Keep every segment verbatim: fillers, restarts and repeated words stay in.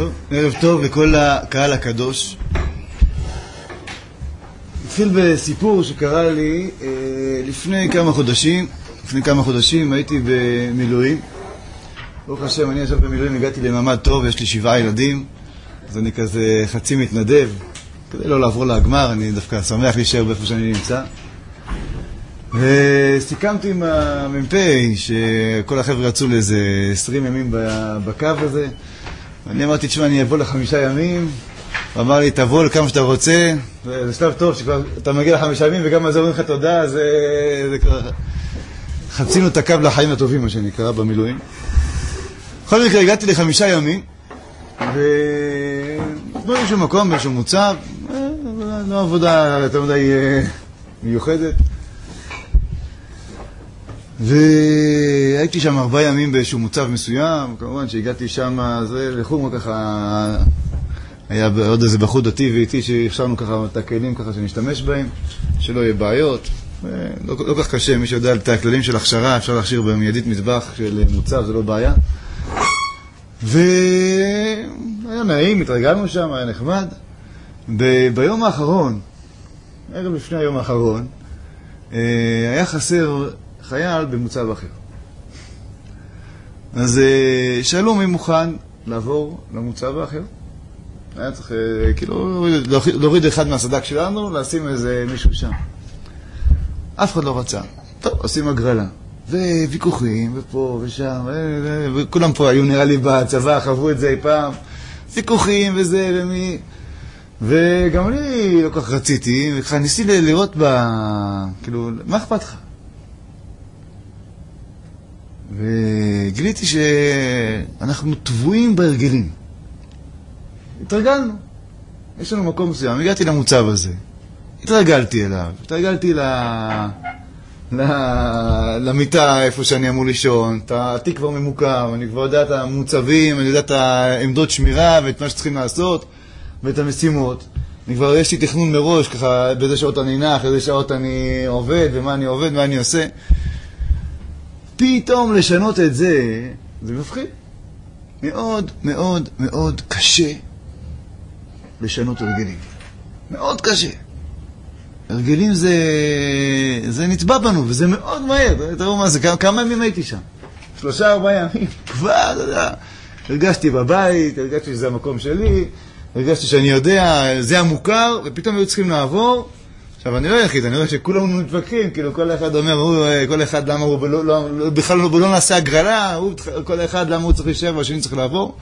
טוב, ערב טוב לכל הקהל הקדוש. נתחיל בסיפור שקרה לי אה, לפני כמה חודשים. לפני כמה חודשים הייתי במילואים. ברוך השם, אני עכשיו במילואים, הגעתי למעמד טוב, יש לי שבעה ילדים, אז אני כזה חצי מתנדב. כדי לא לעבור להגמר, אני דווקא שמח להישאר באיפה שאני נמצא. וסיכמתי עם המ"פ שכל החבר'ה רצו לאיזה עשרים ימים בקו הזה. אני אמרתי, תשמע, אני אבוא לחמישה ימים. הוא אמר לי, תבוא לכמה שאתה רוצה. זה שלב טוב שכבר אתה מגיע לחמישה ימים וגם אז אומרים לך תודה. זה, זה כבר... חצינו את הקו לחיים הטובים, מה שנקרא, במילואים. בכל מקרה, הגעתי לחמישה ימים. ובוא איזשהו מקום, באיזשהו מוצב. לא עבודה יותר מדי מיוחדת. והייתי שם ארבעה ימים באיזשהו מוצב מסוים. כמובן שהגעתי שם, זה לחום ככה, היה עוד איזה בחור דתי ואיתי שאפשרנו ככה את הכלים ככה שנשתמש בהם, שלא יהיה בעיות. לא, לא כך קשה, מי שיודע את הכללים של הכשרה, אפשר להכשיר במיידית מטבח של מוצב, זה לא בעיה. והיה נעים, התרגלנו שם, היה נחמד. ב- ביום האחרון, ערב לפני היום האחרון, היה חסר חייל במוצב אחר. אז שאלו מי מוכן לעבור למוצב האחר. היה צריך כאילו להוריד אחד מהסדק שלנו, לשים איזה מישהו שם. אף אחד לא רצה. טוב, עושים הגרלה. וויכוחים, ופה ושם, וכולם פה היו נראה לי בצבא, חוו את זה אי פעם. ויכוחים וזה ומי... וגם אני לא כך רציתי, וככה ניסי לראות ב... כאילו, מה אכפת לך? וגיליתי שאנחנו טבועים בהרגלים. התרגלנו. יש לנו מקום מסוים. הגעתי למוצב הזה. התרגלתי אליו. התרגלתי ל... ל... למיטה איפה שאני אמור לישון. התיק כבר ממוקם. אני כבר יודע את המוצבים, אני יודע את העמדות שמירה ואת מה שצריכים לעשות ואת המשימות. אני כבר יש לי תכנון מראש, ככה באיזה שעות אני נח, באיזה שעות אני עובד ומה אני עובד, מה אני עושה. פתאום לשנות את זה, זה מפחיד. מאוד מאוד מאוד קשה לשנות הרגלים. מאוד קשה. הרגלים זה, זה נטבע בנו, וזה מאוד מהר. תראו מה זה, כמה, כמה ימים הייתי שם? שלושה, ארבעה ימים. כבר, אתה יודע, הרגשתי בבית, הרגשתי שזה המקום שלי, הרגשתי שאני יודע, זה המוכר, ופתאום היו צריכים לעבור. עכשיו, אני לא יחיד, אני רואה שכולם מתווכחים, כאילו כל אחד אומר, הוא, כל אחד למה הוא לא, לא, בכלל לא, לא נעשה הגרלה, הוא, כל אחד למה הוא צריך להישאר והשני צריך לעבור.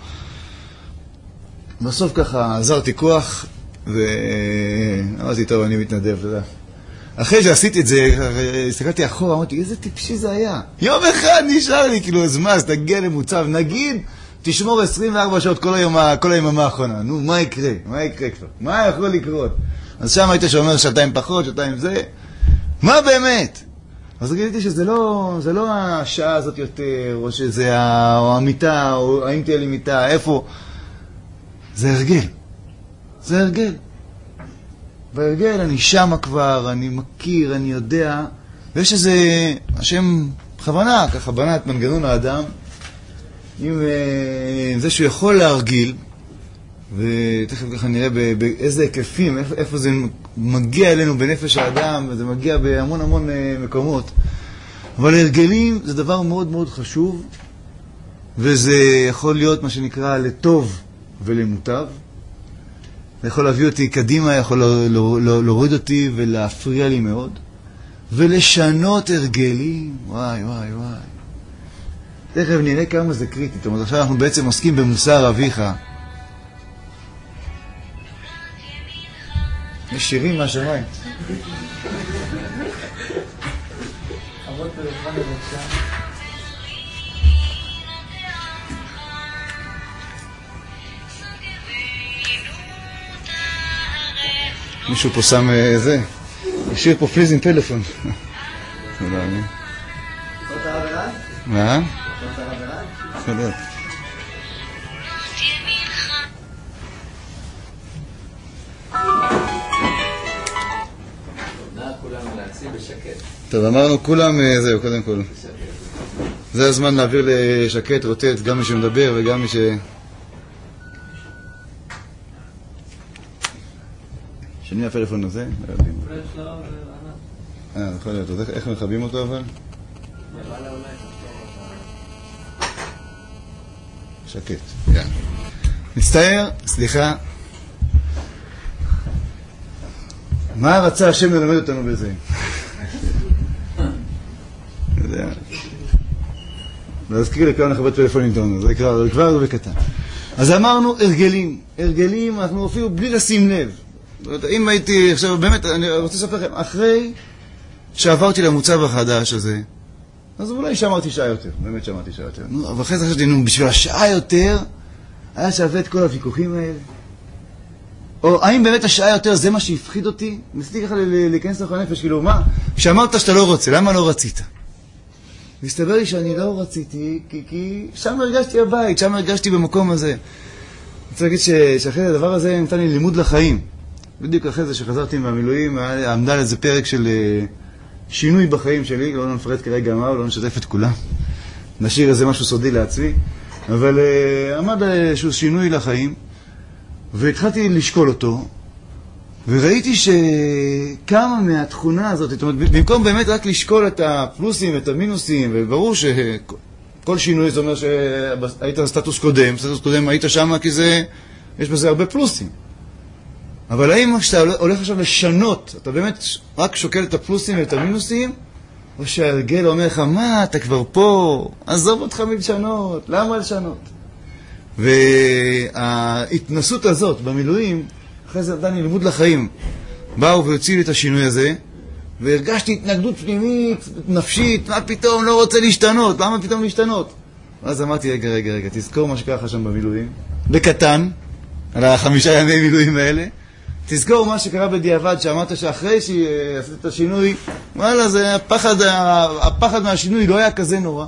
בסוף ככה עזרתי כוח, ואמרתי, טוב, אני מתנדב, אתה יודע. אחרי שעשיתי את זה, הסתכלתי אחורה, אמרתי, איזה טיפשי זה היה. יום אחד נשאר לי, כאילו, אז מה, אז תגיע למוצב, נגיד, תשמור עשרים וארבע שעות כל היום, כל היממה האחרונה. נו, מה יקרה? מה יקרה כבר? מה יכול לקרות? אז שם היית שאומר שעתיים פחות, שעתיים זה. מה באמת? אז גיליתי שזה לא, זה לא השעה הזאת יותר, או שזה או המיטה, או האם תהיה לי מיטה, איפה. זה הרגל. זה הרגל. בהרגל אני שמה כבר, אני מכיר, אני יודע. ויש איזה, השם בכוונה, ככה בנה את מנגנון האדם, עם, עם זה שהוא יכול להרגיל, ותכף ככה נראה באיזה היקפים, איפה, איפה זה מגיע אלינו בנפש האדם, וזה מגיע בהמון המון מקומות. אבל הרגלים זה דבר מאוד מאוד חשוב, וזה יכול להיות מה שנקרא לטוב ולמוטב. זה יכול להביא אותי קדימה, יכול להוריד אותי ולהפריע לי מאוד. ולשנות הרגלים, וואי וואי וואי. תכף נראה כמה זה קריטי. זאת אומרת, עכשיו אנחנו בעצם עוסקים במוסר אביך. יש שירים מהשמיים. מישהו פה שם זה. השאיר פה פליז עם פלאפון. תודה, אני. מה? תודה. טוב, אמרנו כולם, זהו, קודם כל. זה הזמן להעביר לשקט, רוטט, גם מי שמדבר וגם מי ש... שני הפלאפון הזה? לא יודעים. אה, יכול להיות. אז איך מכבים אותו אבל? שקט. יאללה. מצטער, סליחה. מה רצה השם ללמד אותנו בזה? להזכיר לכאן לחבר טלפונים טעונו, זה כבר זה בקטן. אז אמרנו הרגלים, הרגלים אנחנו אפילו בלי לשים לב. אם הייתי, עכשיו באמת, אני רוצה לספר לכם, אחרי שעברתי למוצב החדש הזה, אז אולי שמרתי שעה יותר, באמת שמרתי שעה יותר. אבל אחרי זה חשבתי, נו, בשביל השעה יותר, היה שווה את כל הוויכוחים האלה. או האם באמת השעה יותר זה מה שהפחיד אותי? ניסיתי ככה להיכנס לך לנפש, כאילו, מה? כשאמרת שאתה לא רוצה, למה לא רצית? והסתבר לי שאני לא רציתי, כי, כי שם הרגשתי הבית, שם הרגשתי במקום הזה. אני רוצה להגיד ש, שאחרי הדבר הזה נתן לי לימוד לחיים. בדיוק אחרי זה שחזרתי מהמילואים, עמדה על איזה פרק של שינוי בחיים שלי, לא נפרט כרגע מה, לא נשתף את כולם. נשאיר איזה משהו סודי לעצמי, אבל עמד על איזשהו שינוי לחיים, והתחלתי לשקול אותו, וראיתי שכמה מהתכונה הזאת, זאת אומרת, במקום באמת רק לשקול את הפלוסים ואת המינוסים, וברור שכל שינוי זה אומר שהיית סטטוס קודם, סטטוס קודם היית שם כי זה, יש בזה הרבה פלוסים. אבל האם כשאתה הולך עכשיו לשנות, אתה באמת רק שוקל את הפלוסים ואת המינוסים, או שההרגל אומר לך, מה, אתה כבר פה, עזוב אותך מלשנות, למה לשנות? וההתנסות הזאת במילואים, אחרי זה נתן לי לימוד לחיים, באו והוציאו לי את השינוי הזה, והרגשתי התנגדות פנימית, נפשית, מה פתאום לא רוצה להשתנות, למה פתאום להשתנות? אז אמרתי, רגע, רגע, רגע, תזכור מה שקרה לך שם במילואים, בקטן, על החמישה ימי מילואים האלה, תזכור מה שקרה בדיעבד, שאמרת שאחרי שעשית את השינוי, וואלה, זה הפחד, הפחד מהשינוי לא היה כזה נורא.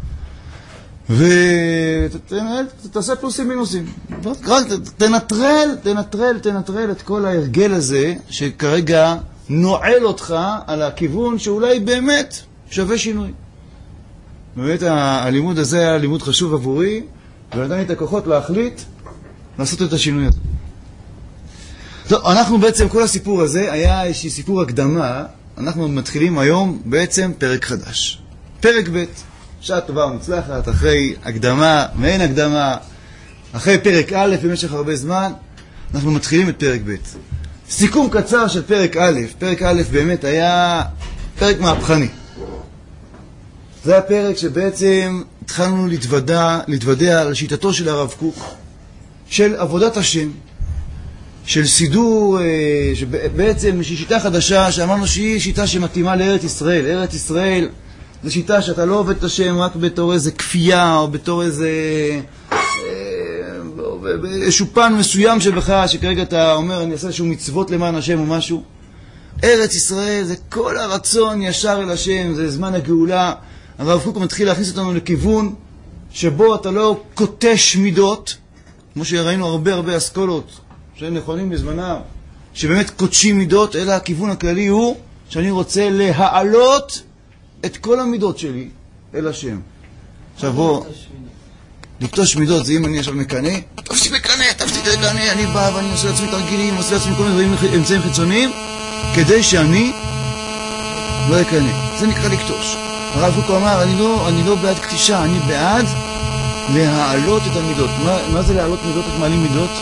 ותעשה פלוסים מינוסים. תנטרל, תנטרל, תנטרל את כל ההרגל הזה, שכרגע נועל אותך על הכיוון שאולי באמת שווה שינוי. באמת הלימוד הזה היה לימוד חשוב עבורי, ונתן לי את הכוחות להחליט לעשות את השינוי הזה. טוב, אנחנו בעצם, כל הסיפור הזה היה איזשהו סיפור הקדמה, אנחנו מתחילים היום בעצם פרק חדש. פרק ב', שעה טובה ומוצלחת, אחרי הקדמה, מעין הקדמה, אחרי פרק א' במשך הרבה זמן, אנחנו מתחילים את פרק ב'. סיכום קצר של פרק א', פרק א' באמת היה פרק מהפכני. זה הפרק שבעצם התחלנו להתוודע, להתוודע על שיטתו של הרב קוק, של עבודת השם, של סידור, שבעצם שיטה חדשה, שאמרנו שהיא שיטה שמתאימה לארץ ישראל. ארץ ישראל זו שיטה שאתה לא עובד את השם רק בתור איזה כפייה, או בתור איזה איזשהו פן מסוים שבך, שכרגע אתה אומר, אני אעשה איזשהו מצוות למען השם או משהו. ארץ ישראל זה כל הרצון ישר אל השם, זה זמן הגאולה. הרב קוק מתחיל להכניס אותנו לכיוון שבו אתה לא קוטש מידות, כמו שראינו הרבה הרבה אסכולות שהם נכונים בזמנם, שבאמת קודשים מידות, אלא הכיוון הכללי הוא שאני רוצה להעלות את כל המידות שלי אל השם. עכשיו בוא, לקטוש מידות זה אם אני עכשיו מקנה, תפשי מקנה, תפשי מקנה, אני בא ואני עושה לעצמי תרגילים, עושה לעצמי כל מיני אמצעים חיצוניים, כדי שאני לא אקנה. זה נקרא לקטוש. הרב קוק אמר, אני לא, אני לא בעד קטישה, אני בעד להעלות את המידות. מה, מה זה להעלות מידות? את מעלים מידות?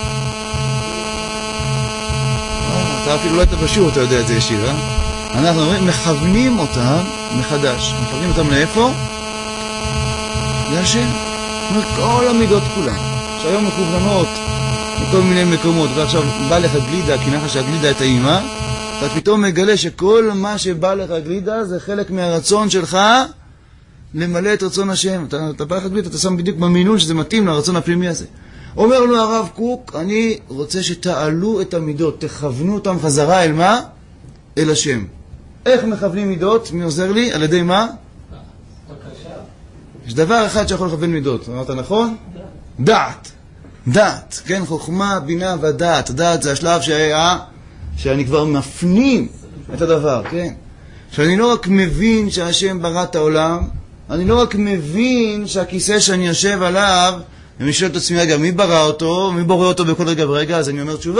אתה אפילו לא היית בשיעור, אתה יודע את זה ישיר, אה? אנחנו אומרים, מכוונים אותם מחדש. מכוונים אותם לאיפה? להשם. כל המידות כולן, שהיום מכווננות מכל מיני מקומות, ועכשיו בא לך גלידה, כי נחה שהגלידה את האימא, אתה פתאום מגלה שכל מה שבא לך גלידה זה חלק מהרצון שלך למלא את רצון השם. אתה, אתה בא לך גלידה, אתה שם בדיוק במינון שזה מתאים לרצון הפנימי הזה. אומר לנו הרב קוק, אני רוצה שתעלו את המידות, תכוונו אותם חזרה אל מה? אל השם. איך מכוונים מידות? מי עוזר לי? על ידי מה? בבקשה. יש דבר אחד שיכול לכוון מידות. אמרת נכון? דעת. דעת. כן, חוכמה, בינה ודעת. דעת זה השלב שהיה, שאני כבר מפנים את הדבר, כן? שאני לא רק מבין שהשם ברא את העולם, אני לא רק מבין שהכיסא שאני יושב עליו, אני שואל את עצמי, רגע, מי ברא אותו? מי בורא אותו בכל רגע ורגע? אז אני אומר תשובה.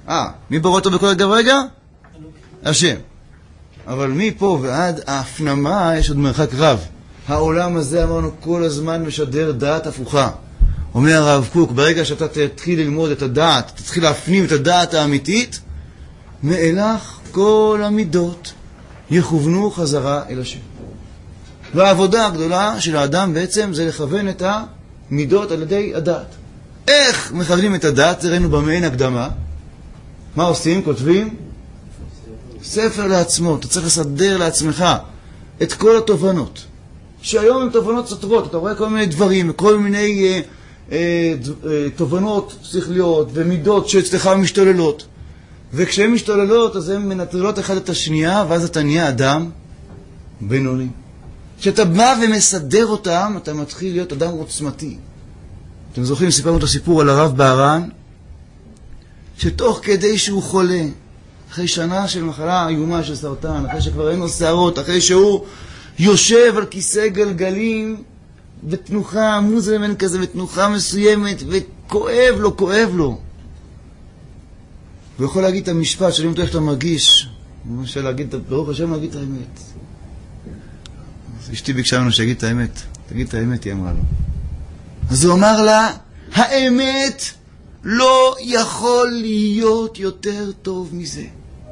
אה, מי ברא אותו בכל רגע ורגע? השם. אבל מפה ועד ההפנמה יש עוד מרחק רב. העולם הזה, אמרנו, כל הזמן משדר דעת הפוכה. אומר הרב קוק, ברגע שאתה תתחיל ללמוד את הדעת, תתחיל להפנים את הדעת האמיתית, מאילך כל המידות יכוונו חזרה אל השם. והעבודה הגדולה של האדם בעצם זה לכוון את המידות על ידי הדעת. איך מכוונים את הדעת? זה ראינו במעין הקדמה. מה עושים? כותבים? ספר לעצמו. אתה צריך לסדר לעצמך את כל התובנות. שהיום הן תובנות סותרות. אתה רואה כל מיני דברים, כל מיני אה, אה, אה, תובנות שכליות ומידות שאצלך משתוללות. וכשהן משתוללות, אז הן מנטרלות אחד את השנייה, ואז אתה נהיה אדם בינוני. כשאתה בא ומסדר אותם, אתה מתחיל להיות אדם עוצמתי. אתם זוכרים, סיפרנו את הסיפור על הרב בהרן, שתוך כדי שהוא חולה, אחרי שנה של מחלה איומה של סרטן, אחרי שכבר אין לו שערות, אחרי שהוא יושב על כיסא גלגלים, בתנוחה מוזמן כזה, בתנוחה מסוימת, וכואב לו, כואב לו. הוא יכול להגיד את המשפט, שואלים אותו איך אתה מרגיש, הוא רוצה להגיד, ברוך השם להגיד את האמת. אז אשתי ביקשה לנו שיגיד את האמת, תגיד את האמת, היא אמרה לו. אז הוא אמר לה, האמת לא יכול להיות יותר טוב מזה.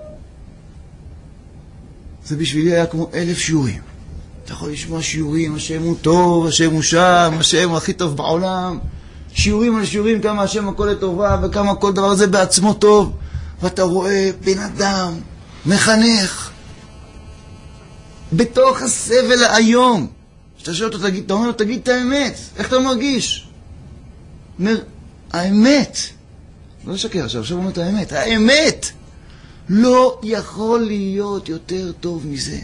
זה בשבילי היה כמו אלף שיעורים. אתה יכול לשמוע שיעורים, השם הוא טוב, השם הוא שם, השם הוא הכי טוב בעולם. שיעורים על שיעורים, כמה השם הכל לטובה, וכמה כל דבר הזה בעצמו טוב. ואתה רואה בן אדם, מחנך, בתוך הסבל היום. שאתה שואל אותו, תגיד, אתה אומר לו, תגיד את האמת. איך אתה מרגיש? אומר, האמת. לא לשקר עכשיו, עכשיו אומר את האמת. האמת לא יכול להיות יותר טוב מזה.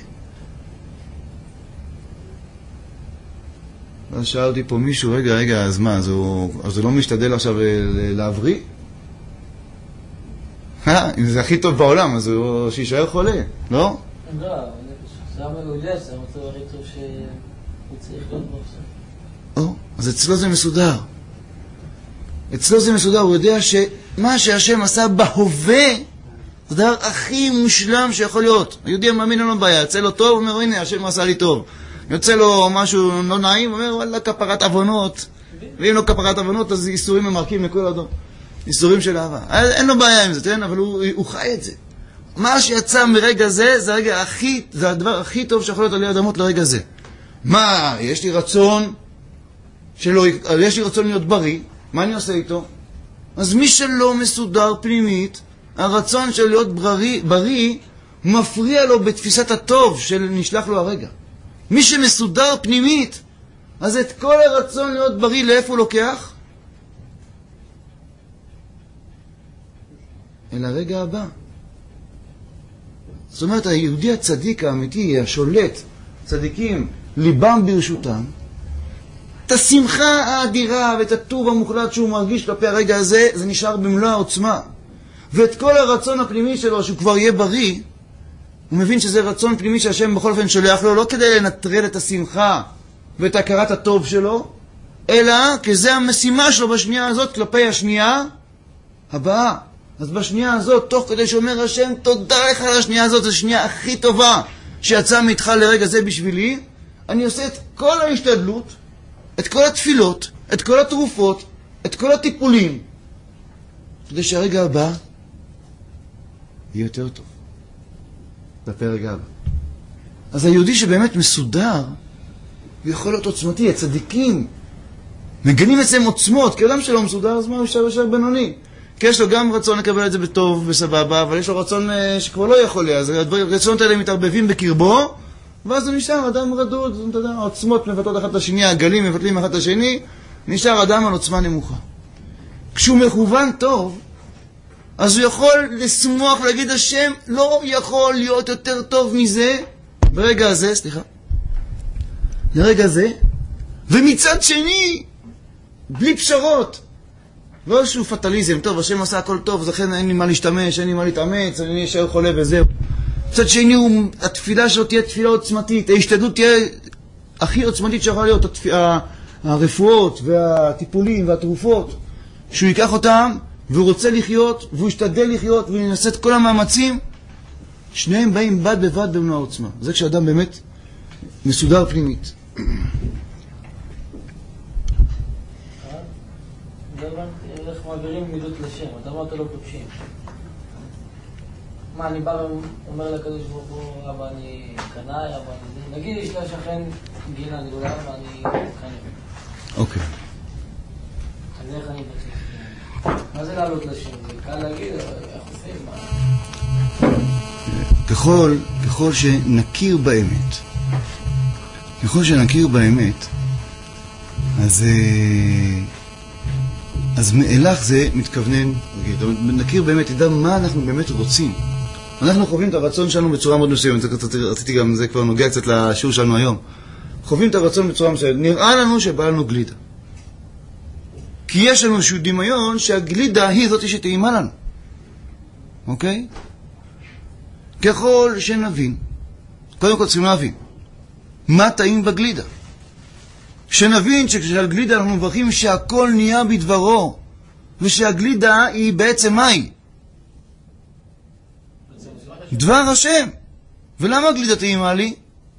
אז שאלתי פה מישהו, רגע, רגע, אז מה, אז הוא, אז הוא לא משתדל עכשיו להבריא? אה, אם זה הכי טוב בעולם, אז הוא שישאר חולה, לא? לא, שם הוא יודע, זה המצב הכי טוב שהוא צריך להיות בו. או, אז אצלו זה מסודר. אצלו זה מסודר, הוא יודע שמה שהשם עשה בהווה, זה הדבר הכי מושלם שיכול להיות. היהודי המאמין אין לו בעיה, יוצא לו טוב, הוא אומר, הנה, השם עשה לי טוב. יוצא לו משהו לא נעים, הוא אומר, וואלה, כפרת עוונות. ואם לא כפרת עוונות, אז איסורים ממרקים מכל אדום. איסורים של אהבה. אין לו בעיה עם זה, תראה, אבל הוא, הוא חי את זה. מה שיצא מרגע זה, זה הרגע הכי, זה הדבר הכי טוב שיכול להיות עלי אדמות לרגע זה. מה, יש לי רצון שלא, יש לי רצון להיות בריא, מה אני עושה איתו? אז מי שלא מסודר פנימית, הרצון של להיות בריא, בריא מפריע לו בתפיסת הטוב של נשלח לו הרגע. מי שמסודר פנימית, אז את כל הרצון להיות בריא, לאיפה הוא לוקח? אל הרגע הבא. זאת אומרת, היהודי הצדיק האמיתי, השולט, צדיקים, ליבם ברשותם, את השמחה האדירה ואת הטוב המוחלט שהוא מרגיש כלפי הרגע הזה, זה נשאר במלוא העוצמה. ואת כל הרצון הפנימי שלו, שהוא כבר יהיה בריא, הוא מבין שזה רצון פנימי שהשם בכל אופן שולח לו, לא כדי לנטרל את השמחה ואת הכרת הטוב שלו, אלא כי זה המשימה שלו בשנייה הזאת כלפי השנייה הבאה. אז בשנייה הזאת, תוך כדי שאומר השם, תודה לך על השנייה הזאת, זו השנייה הכי טובה שיצאה מאיתך לרגע זה בשבילי, אני עושה את כל ההשתדלות, את כל התפילות, את כל התרופות, את כל הטיפולים, כדי שהרגע הבא יהיה יותר טוב. זה הפרק הבא. אז היהודי שבאמת מסודר, הוא יכול להיות עוצמתי, הצדיקים מגנים אצלם עוצמות, כי אדם שלא מסודר, אז מה הוא ישר ישר בינוני? כי יש לו גם רצון לקבל את זה בטוב וסבבה, אבל יש לו רצון שכבר לא יכול להיות, אז הרצונות האלה מתערבבים בקרבו, ואז הוא נשאר אדם רדוד, אתה יודע, העוצמות מבטלות אחת את השני, הגלים מבטלים אחת את השני, נשאר אדם על עוצמה נמוכה. כשהוא מכוון טוב, אז הוא יכול לשמוח ולהגיד השם, לא יכול להיות יותר טוב מזה, ברגע הזה, סליחה, לרגע זה, ומצד שני, בלי פשרות, לא איזשהו פטליזם, טוב, השם עשה הכל טוב, אז לכן אין לי מה להשתמש, אין לי מה להתאמץ, אני אשאר חולה וזהו. מצד שני, התפילה שלו תהיה תפילה עוצמתית, ההשתדלות תהיה הכי עוצמתית שיכולה להיות, התפ... הרפואות והטיפולים והתרופות, שהוא ייקח אותם והוא רוצה לחיות, והוא ישתדל לחיות, והוא ינסה את כל המאמצים, שניהם באים בד בבד במלוא העוצמה. זה כשאדם באמת מסודר פנימית. איך מעבירים מידות לשם? אתה אמרת לא פוגשים. מה, אני בא ואומר לקדוש ברוך הוא, אבא אני קנאי, אבא אני... נגיד יש לה שכן גינה גדולה, ואני קנאי. אוקיי. אז איך אני בצד? מה זה לעלות לשם? זה קל להגיד, איך עושים? ככל, ככל שנכיר באמת, ככל שנכיר באמת, אז, אז מאילך זה מתכוונן, נכיר באמת, ידע מה אנחנו באמת רוצים. אנחנו חווים את הרצון שלנו בצורה מאוד מסוימת, רציתי גם, זה כבר נוגע קצת לשיעור שלנו היום. חווים את הרצון בצורה מסוימת, נראה לנו שבא לנו גלידה. כי יש לנו איזשהו דמיון שהגלידה היא זאת שטעימה לנו. אוקיי? ככל שנבין, קודם כל צריכים להבין, מה טעים בגלידה? שנבין שכשעל גלידה אנחנו מברכים שהכל נהיה בדברו, ושהגלידה היא בעצם מה היא? דבר השם. ולמה הגלידה טעימה לי?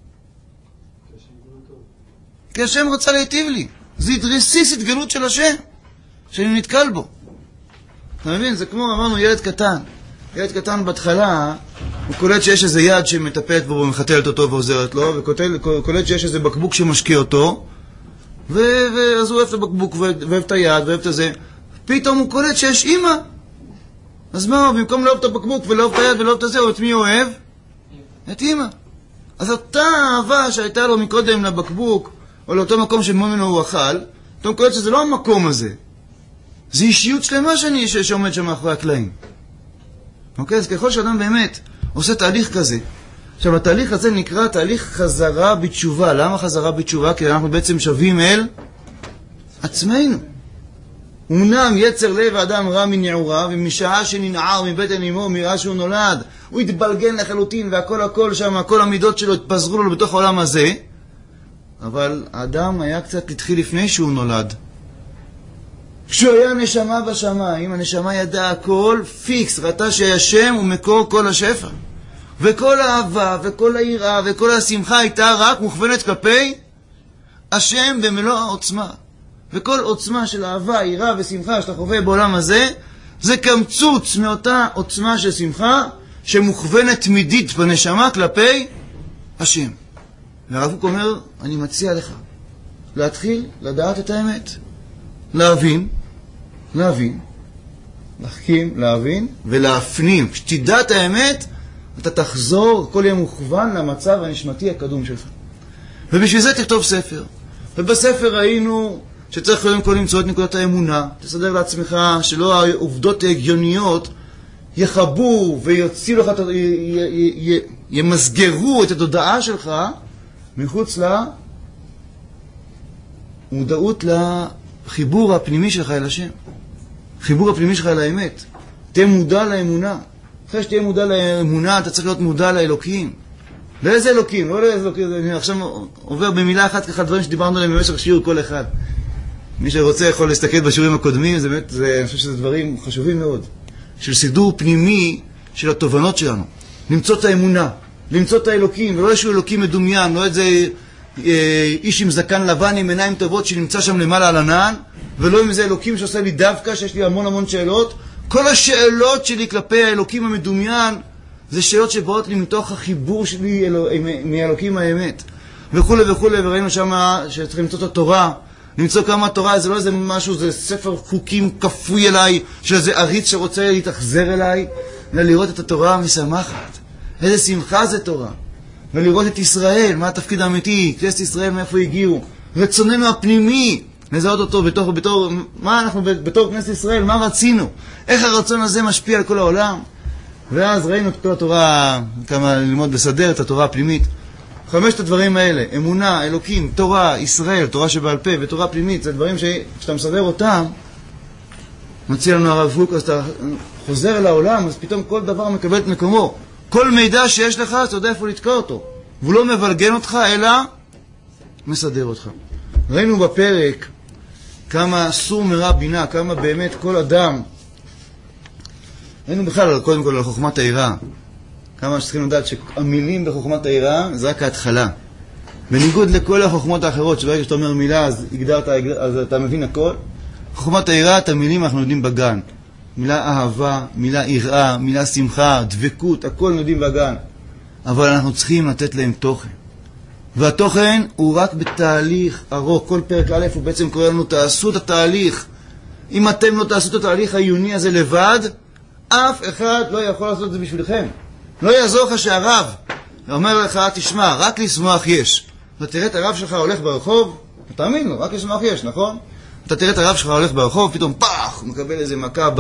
כי השם רצה להיטיב לי. זה התרסיס התגלות של השם, שאני נתקל בו. אתה מבין? זה כמו, אמרנו, ילד קטן. ילד קטן בהתחלה, הוא קולט שיש איזה יד שמטפלת בו ומחתלת אותו ועוזרת לו, וקולט שיש איזה בקבוק שמשקיע אותו, ואז הוא אוהב את הבקבוק ואוהב את היד ואוהב את זה. פתאום הוא קולט שיש אימא. אז מה, במקום לאהוב את הבקבוק ולאהוב את היד ולאהוב את זה, את מי הוא אוהב? את אימא. אז אותה אהבה שהייתה לו מקודם לבקבוק, או לאותו מקום שממנו הוא אכל, פתאום קולט שזה לא המקום הזה. זה אישיות שלמה שאני שעומד שם מאחורי הקלעים. אוקיי? אז ככל שאדם באמת עושה תהליך כזה, עכשיו התהליך הזה נקרא תהליך חזרה בתשובה. למה חזרה בתשובה? כי אנחנו בעצם שווים אל עצמנו. אמנם יצר לב האדם רע מנעורה, ומשעה שננער מבטן אמו, מראה שהוא נולד, הוא התבלגן לחלוטין, והכל הכל שם, כל המידות שלו התפזרו לו בתוך העולם הזה, אבל האדם היה קצת התחיל לפני שהוא נולד. כשהוא היה נשמה בשמיים, הנשמה ידעה הכל פיקס, ראתה שהשם הוא מקור כל השפע. וכל האהבה, וכל היראה, וכל השמחה הייתה רק מוכוונת כלפי השם במלוא העוצמה. וכל עוצמה של אהבה, יראה ושמחה שאתה חווה בעולם הזה, זה קמצוץ מאותה עוצמה של שמחה שמוכוונת תמידית בנשמה כלפי השם. והרב קוק אומר, אני מציע לך להתחיל לדעת את האמת. להבין, להבין, להחכים, להבין ולהפנים. כשתדע את האמת, אתה תחזור, הכל יהיה מוכוון למצב הנשמתי הקדום שלך. ובשביל זה תכתוב ספר. ובספר ראינו שצריך קודם כל למצוא את נקודת האמונה. תסדר לעצמך שלא העובדות ההגיוניות יחבו ויוציאו לך, ימסגרו את התודעה שלך מחוץ למודעות לחיבור הפנימי שלך אל השם. חיבור הפנימי שלך אל האמת. תהיה מודע לאמונה. אחרי שתהיה מודע לאמונה, אתה צריך להיות מודע לאלוקים. לאיזה אלוקים? לא לאיזה אלוקים. אני עכשיו עובר במילה אחת ככה דברים שדיברנו עליהם במשך שיעור כל אחד. מי שרוצה יכול להסתכל בשיעורים הקודמים, זה באמת, זה, אני חושב שזה דברים חשובים מאוד. של סידור פנימי של התובנות שלנו. למצוא את האמונה, למצוא את האלוקים, ולא איזשהו אלוקים מדומיין, לא איזה אה, איש עם זקן לבן עם עיניים טובות שנמצא שם למעלה על ענן, ולא עם איזה אלוקים שעושה לי דווקא, שיש לי המון המון שאלות. כל השאלות שלי כלפי האלוקים המדומיין, זה שאלות שבאות לי מתוך החיבור שלי אלו, מאלוקים האמת. וכו' וכו', וראינו שם שצריכים למצוא את התורה, למצוא כמה התורה, זה לא איזה משהו, זה ספר חוקים כפוי אליי, של איזה עריץ שרוצה להתאכזר אליי, אלא לראות את התורה המשמחת. איזה שמחה זה תורה. ולראות את ישראל, מה התפקיד האמיתי, כנסת ישראל, מאיפה הגיעו. רצוננו הפנימי, לזהות אותו בתור, בתור, מה אנחנו בתור כנסת ישראל, מה רצינו. איך הרצון הזה משפיע על כל העולם. ואז ראינו את כל התורה, כמה ללמוד בסדר, את התורה הפנימית. חמשת הדברים האלה, אמונה, אלוקים, תורה, ישראל, תורה שבעל פה ותורה פנימית, זה דברים שכשאתה מסדר אותם, מציע לנו הרב קוק, אז אתה חוזר אל העולם, אז פתאום כל דבר מקבל את מקומו. כל מידע שיש לך, אתה יודע איפה לתקוע אותו. והוא לא מבלגן אותך, אלא מסדר אותך. ראינו בפרק כמה אסור מרע בינה, כמה באמת כל אדם היינו בכלל, קודם כל, על חוכמת העירה. כמה שצריכים לדעת שהמילים בחוכמת העירה זה רק ההתחלה. בניגוד לכל החוכמות האחרות, שברגע שאתה אומר מילה, אז הגדרת, אז אתה מבין הכל. חוכמת העירה, את המילים אנחנו יודעים בגן. מילה אהבה, מילה יראה, מילה שמחה, דבקות, הכל יודעים בגן. אבל אנחנו צריכים לתת להם תוכן. והתוכן הוא רק בתהליך ארוך. כל פרק א' הוא בעצם קורא לנו, תעשו את התהליך. אם אתם לא תעשו את התהליך העיוני הזה לבד, אף אחד לא יכול לעשות את זה בשבילכם. לא יעזור לך שהרב אומר לך, תשמע, רק לשמוח יש. ותראה את הרב שלך הולך ברחוב, תאמין לו, רק לשמוח יש, נכון? אתה תראה את הרב שלך הולך ברחוב, פתאום פח, הוא מקבל איזה מכה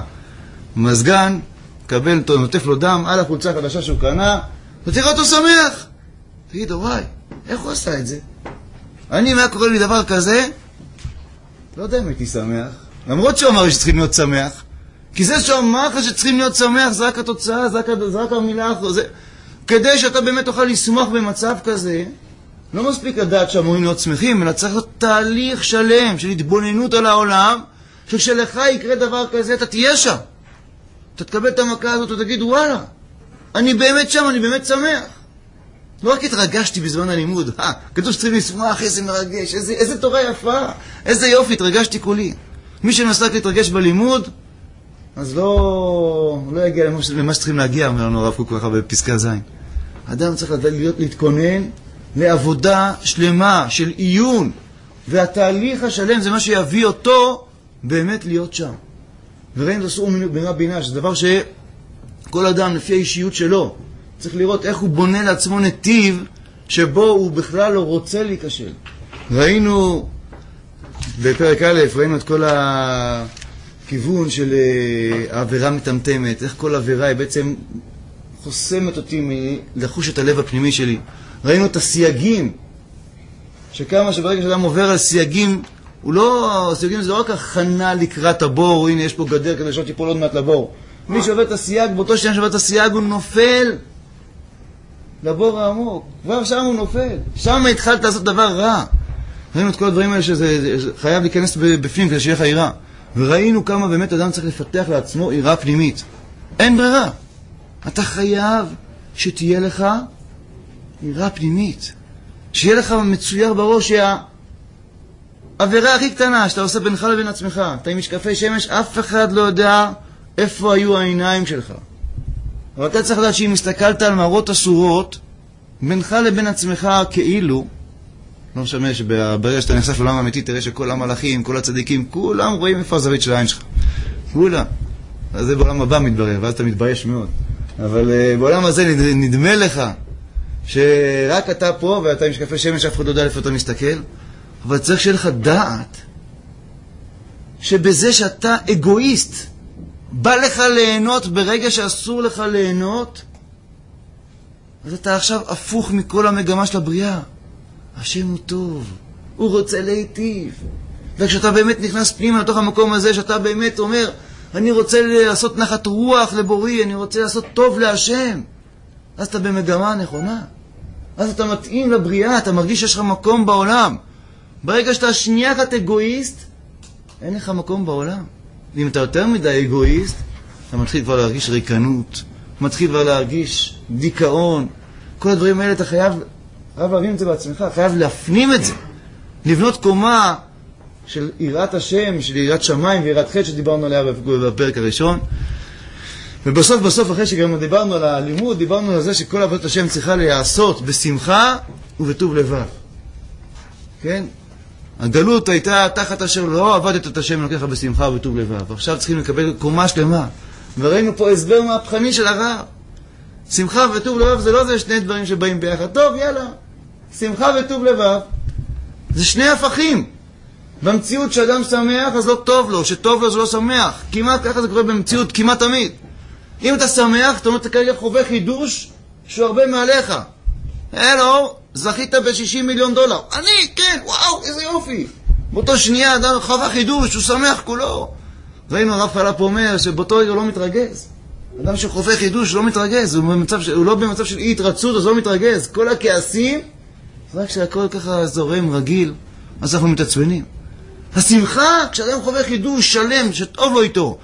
במזגן, מקבל, נוטף לו דם על החולצה החדשה שהוא קנה, ותראה אותו שמח. תגיד לו, וואי, איך הוא עשה את זה? אני, מה קורה לי דבר כזה? לא יודע אם הייתי שמח. למרות שהוא אמר לי שצריכים להיות שמח. כי זה שאומר לך שצריכים להיות שמח, זה רק התוצאה, זה רק, זה רק המילה אחת. זה... כדי שאתה באמת תוכל לשמוח במצב כזה, לא מספיק לדעת שאמורים להיות שמחים, אלא צריך להיות תהליך שלם של התבוננות על העולם, שכשלך יקרה דבר כזה, אתה תהיה שם. אתה תקבל את המכה הזאת ותגיד, וואלה, אני באמת שם, אני באמת שמח. לא רק התרגשתי בזמן הלימוד, אה, כתוב שצריכים לשמוח, איזה מרגש, איזה, איזה תורה יפה, איזה יופי, התרגשתי כולי. מי שמנסה להתרגש בלימוד, אז לא, לא יגיע למה, למה שצריכים להגיע, אומר לנו הרב קוק ככה בפסקה זין. האדם צריך להיות, להתכונן לעבודה שלמה של עיון, והתהליך השלם זה מה שיביא אותו באמת להיות שם. וראינו את הסור במה בינה, שזה דבר שכל אדם לפי האישיות שלו צריך לראות איך הוא בונה לעצמו נתיב שבו הוא בכלל לא רוצה להיכשל. ראינו בפרק א', ראינו את כל הכיוון של העבירה מטמטמת, איך כל עבירה היא בעצם חוסמת אותי מלחוש את הלב הפנימי שלי. ראינו את הסייגים, שכמה שברגע שאדם עובר על סייגים, הוא לא, הסייגים זה לא רק הכנה לקראת הבור, הנה יש פה גדר כדי שלא תיפול עוד מעט לבור. מי שעובר את הסייג, באותו שנייה שעובר את הסייג הוא נופל לבור העמוק, כבר שם הוא נופל, שם התחלת לעשות דבר רע. ראינו את כל הדברים האלה שזה חייב להיכנס בפנים כדי שיהיה לך עירה. וראינו כמה באמת אדם צריך לפתח לעצמו עירה פנימית. אין ברירה. אתה חייב שתהיה לך עירה פנימית. שיהיה לך מצויר בראש שהעבירה הכי קטנה שאתה עושה בינך לבין עצמך. אתה עם משקפי שמש, אף אחד לא יודע איפה היו העיניים שלך. אבל אתה צריך לדעת שאם הסתכלת על מראות אסורות, בינך לבין עצמך כאילו, לא משנה שברגע שאתה נחשף לעולם האמיתי, תראה שכל המלאכים, כל הצדיקים, כולם רואים איפה הזווית של העין שלך. כולם. אז זה בעולם הבא מתברר, ואז אתה מתבייש מאוד. אבל uh, בעולם הזה נדמה לך שרק אתה פה ואתה עם משקפי שמש, אף אחד לא יודע איפה אתה מסתכל. אבל צריך שיהיה לך דעת שבזה שאתה אגואיסט, בא לך ליהנות ברגע שאסור לך ליהנות, אז אתה עכשיו הפוך מכל המגמה של הבריאה. השם הוא טוב, הוא רוצה להיטיב. וכשאתה באמת נכנס פנימה לתוך המקום הזה, שאתה באמת אומר, אני רוצה לעשות נחת רוח לבורי, אני רוצה לעשות טוב להשם, אז אתה במגמה נכונה. אז אתה מתאים לבריאה, אתה מרגיש שיש לך מקום בעולם. ברגע שאתה שנייה אחת אגואיסט, אין לך מקום בעולם. ואם אתה יותר מדי אגואיסט, אתה מתחיל כבר להרגיש ריקנות, מתחיל כבר להרגיש דיכאון. כל הדברים האלה אתה חייב, חייב להבין את זה בעצמך, חייב להפנים את זה. לבנות קומה של יראת השם, של יראת שמיים ויראת חטא שדיברנו עליה בפרק הראשון. ובסוף בסוף אחרי שגם דיברנו על הלימוד, דיברנו על זה שכל עבודת השם צריכה להיעשות בשמחה ובטוב לבב. כן? הגלות הייתה תחת אשר לא עבדת את השם לוקח בשמחה ובטוב לבב. עכשיו צריכים לקבל קומה שלמה. וראינו פה הסבר מהפכני של הרב. שמחה וטוב לבב זה לא זה שני דברים שבאים ביחד. טוב, יאללה. שמחה וטוב לבב זה שני הפכים. במציאות שאדם שמח אז לא טוב לו, שטוב לו זה לא שמח. כמעט ככה זה קורה במציאות, כמעט תמיד. אם אתה שמח, אתה אומר, אתה כרגע חווה חידוש שהוא הרבה מעליך. הלו, זכית ב-שישים מיליון דולר. אני, כן, וואו, איזה יופי. באותו שנייה אדם חווה חידוש, הוא שמח כולו. ראינו הרב חלה פה אומר שבאותו רגע לא מתרגז. אדם שחווה חידוש לא מתרגז, הוא, במצב ש... הוא לא במצב של אי התרצות, אז לא מתרגז. כל הכעסים, רק שהכל ככה זורם רגיל, אז אנחנו מתעצבנים. השמחה, כשאדם חווה חידוש שלם, שטוב לו איתו,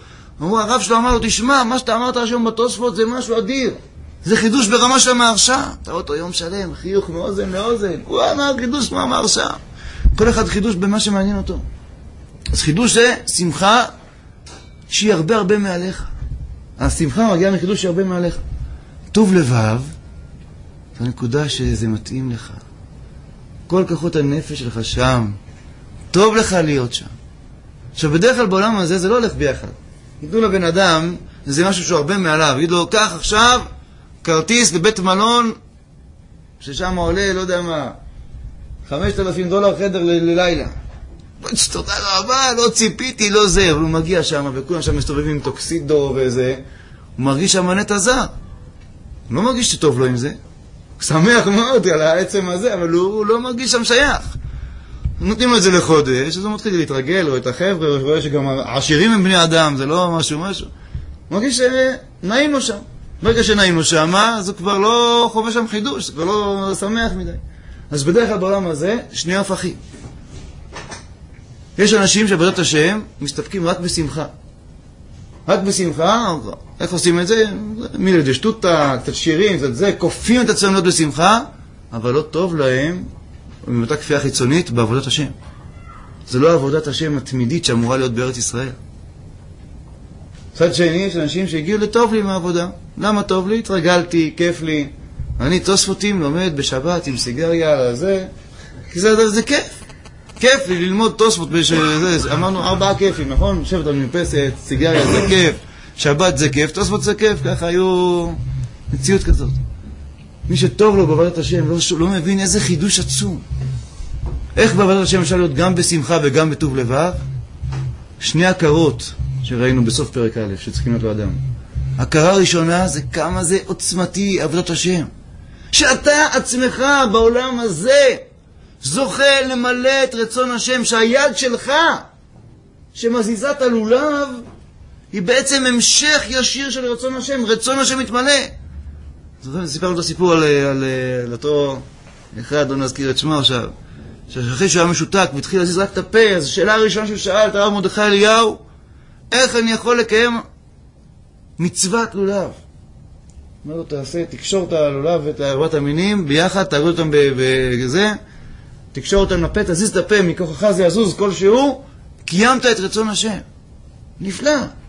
אמרו, הרב שלו אמר לו, תשמע, מה שאתה אמרת היום בתוספות זה משהו אדיר. זה חידוש ברמה של המהרש"א. אתה רואה אותו יום שלם, חיוך מאוזן לאוזן. הוא אמר חידוש מהמהרש"א. כל אחד חידוש במה שמעניין אותו. אז חידוש זה שמחה שהיא הרבה הרבה מעליך. השמחה מגיעה מחידוש שהיא הרבה מעליך. טוב לבב, זו נקודה שזה מתאים לך. כל כוחות הנפש שלך שם. טוב לך להיות שם. עכשיו, בדרך כלל בעולם הזה זה לא הולך ביחד. ידעו לבן אדם, זה משהו שהוא הרבה מעליו. יגידו לו, קח עכשיו כרטיס לבית מלון, ששם עולה, לא יודע מה, חמשת אלפים דולר חדר ללילה. תודה רבה, לא ציפיתי, לא זה. אבל הוא מגיע שם, וכולם שם מסתובבים עם טוקסידו וזה. הוא מרגיש שם נטע זר. הוא לא מרגיש שטוב לו עם זה. הוא שמח מאוד על העצם הזה, אבל הוא לא מרגיש שם שייך. נותנים לו את זה לחודש, אז הוא מתחיל להתרגל, או את החבר'ה, או רואה שגם העשירים הם בני אדם, זה לא משהו משהו. הוא מרגיש שנעים לו שם. ברגע שנעים לו שם, אז הוא כבר לא חווה שם חידוש, כבר לא שמח מדי. אז בדרך כלל בעולם הזה, שני הפכים. יש אנשים שעבודת השם מסתפקים רק בשמחה. רק בשמחה, איך עושים את זה? מילה דשטוטה, קצת שירים, קצת זה, קופים את עצמם להיות בשמחה, אבל לא טוב להם, עם אותה כפייה חיצונית, בעבודת השם. זה לא עבודת השם התמידית שאמורה להיות בארץ ישראל. צד שני, יש אנשים שהגיעו לטוב לי מהעבודה. למה טוב לי? התרגלתי, כיף לי. אני תוספותים לומד בשבת עם סיגריה, זה, כי זה, זה כיף. כיף לי ללמוד תוספות, בש... אמרנו ארבעה כיפים, נכון? שבט על מפסת, סיגריה זה כיף, שבת זה כיף, תוספות זה כיף, ככה היו מציאות כזאת. מי שטוב לו בעבודת השם לא, לא מבין איזה חידוש עצום. איך בעבודת השם אפשר להיות גם בשמחה וגם בטוב לבב? שני הכרות שראינו בסוף פרק א' שצריכים להיות לאדם. הכרה הראשונה זה כמה זה עוצמתי עבודת השם. שאתה עצמך בעולם הזה זוכה למלא את רצון השם, שהיד שלך שמזיזה את הלולב היא בעצם המשך ישיר של רצון השם. רצון השם מתמלא. סיפרנו את הסיפור על, על, על אותו אחד, לא נזכיר את שמו עכשיו, שאחרי שהוא היה משותק והתחיל להזיז רק את הפה, אז השאלה הראשונה שהוא שאל את הרב מרדכי אליהו, איך אני יכול לקיים מצוות לולב? אומר לו, תעשה, תקשור את הלולב ואת ארבעת המינים ביחד, תעבוד אותם בזה, תקשור אותם לפה, תזיז את הפה, מכוחך זה יזוז כלשהו, קיימת את רצון השם. נפלא.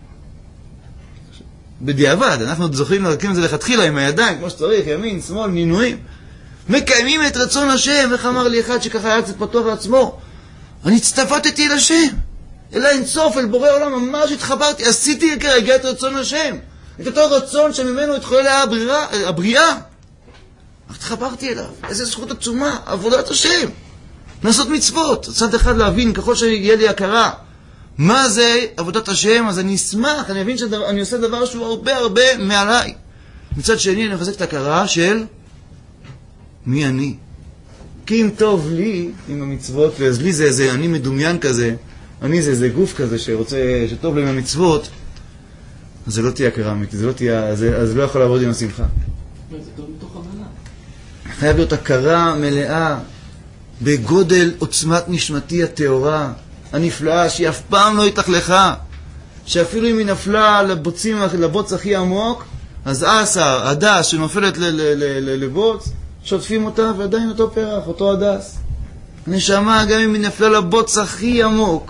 בדיעבד, אנחנו זוכרים להקים את זה לכתחילה עם הידיים, כמו שצריך, ימין, שמאל, נינויים. מקיימים את רצון השם, איך אמר לי אחד שככה היה קצת פתוח לעצמו, אני הצטפתתי אל השם, אל האינסוף, אל בורא עולם, ממש התחברתי, עשיתי כרגע את רצון השם, את אותו רצון שממנו התחולל הבריאה, הבריאה. התחברתי אליו, איזו זכות עצומה, עבודת השם, לעשות מצוות, צד אחד להבין, ככל שיהיה לי הכרה, מה זה עבודת השם, אז אני אשמח, אני אבין שאני עושה דבר שהוא הרבה הרבה מעליי. מצד שני, אני מחזק את הכרה של מי אני. כי אם טוב לי עם המצוות, ואז לי זה איזה אני מדומיין כזה, אני זה איזה גוף כזה שרוצה, שטוב לי עם המצוות, אז זה לא תהיה הכרה אמיתית, זה לא תהיה, אז זה לא יכול לעבוד עם השמחה. זה טוב מתוך הבנה. חייב להיות הכרה מלאה, בגודל עוצמת נשמתי התאורה, הנפלאה, שהיא אף פעם לא התחלכה, שאפילו אם היא נפלה לבוצים, לבוץ הכי עמוק, אז עשר, הדס שנופלת לבוץ, שוטפים אותה ועדיין אותו פרח, אותו הדס. נשמה, גם אם היא נפלה לבוץ הכי עמוק.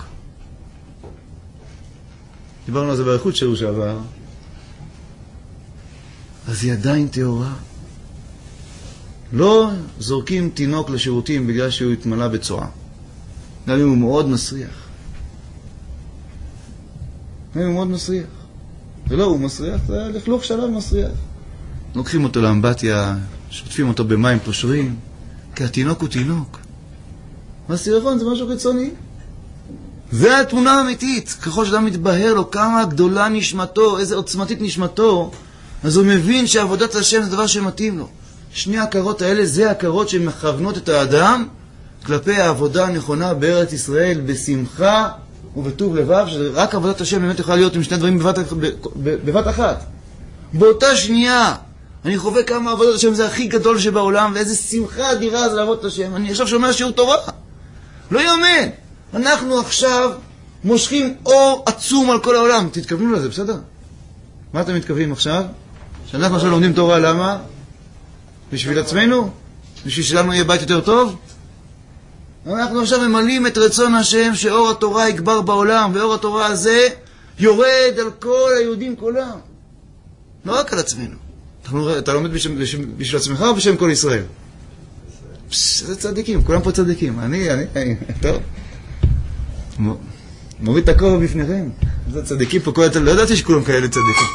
דיברנו על זה באריכות שבוע שעבר. אז היא עדיין תאורה. לא זורקים תינוק לשירותים בגלל שהוא התמלא בצועה. גם אם הוא מאוד מסריח. גם אם הוא מאוד מסריח. ולא, הוא מסריח, זה לכלוך שלב מסריח. לוקחים אותו לאמבטיה, שוטפים אותו במים פושרים, כי התינוק הוא תינוק. והסירחון זה משהו חיצוני. זה התמונה האמיתית. ככל שאדם מתבהר לו כמה גדולה נשמתו, איזה עוצמתית נשמתו, אז הוא מבין שעבודת השם זה דבר שמתאים לו. שני הכרות האלה זה הכרות שמכוונות את האדם כלפי העבודה הנכונה בארץ ישראל, בשמחה ובטוב לבב, שרק עבודת השם באמת יכולה להיות עם שני דברים בבת, בבת אחת. באותה שנייה אני חווה כמה עבודת השם זה הכי גדול שבעולם, ואיזה שמחה אדירה זה לעבוד את השם. אני עכשיו שומע שיעור תורה. לא יאמן. אנחנו עכשיו מושכים אור עצום על כל העולם. תתכוונו לזה, בסדר? מה אתם מתכוונים עכשיו? שאנחנו עכשיו לומדים תורה, למה? בשביל עצמנו? בשביל שלנו יהיה בית יותר טוב? אנחנו עכשיו ממלאים את רצון השם שאור התורה יגבר בעולם, ואור התורה הזה יורד על כל היהודים כולם. לא רק על עצמנו. אנחנו, אתה לומד בשם, בשם, בשביל עצמך או בשם כל ישראל? זה צדיקים, כולם פה צדיקים. אני, אני, אני, טוב. מוריד את הכובע בפניכם. זה צדיקים פה, כל... לא ידעתי שכולם כאלה צדיקים.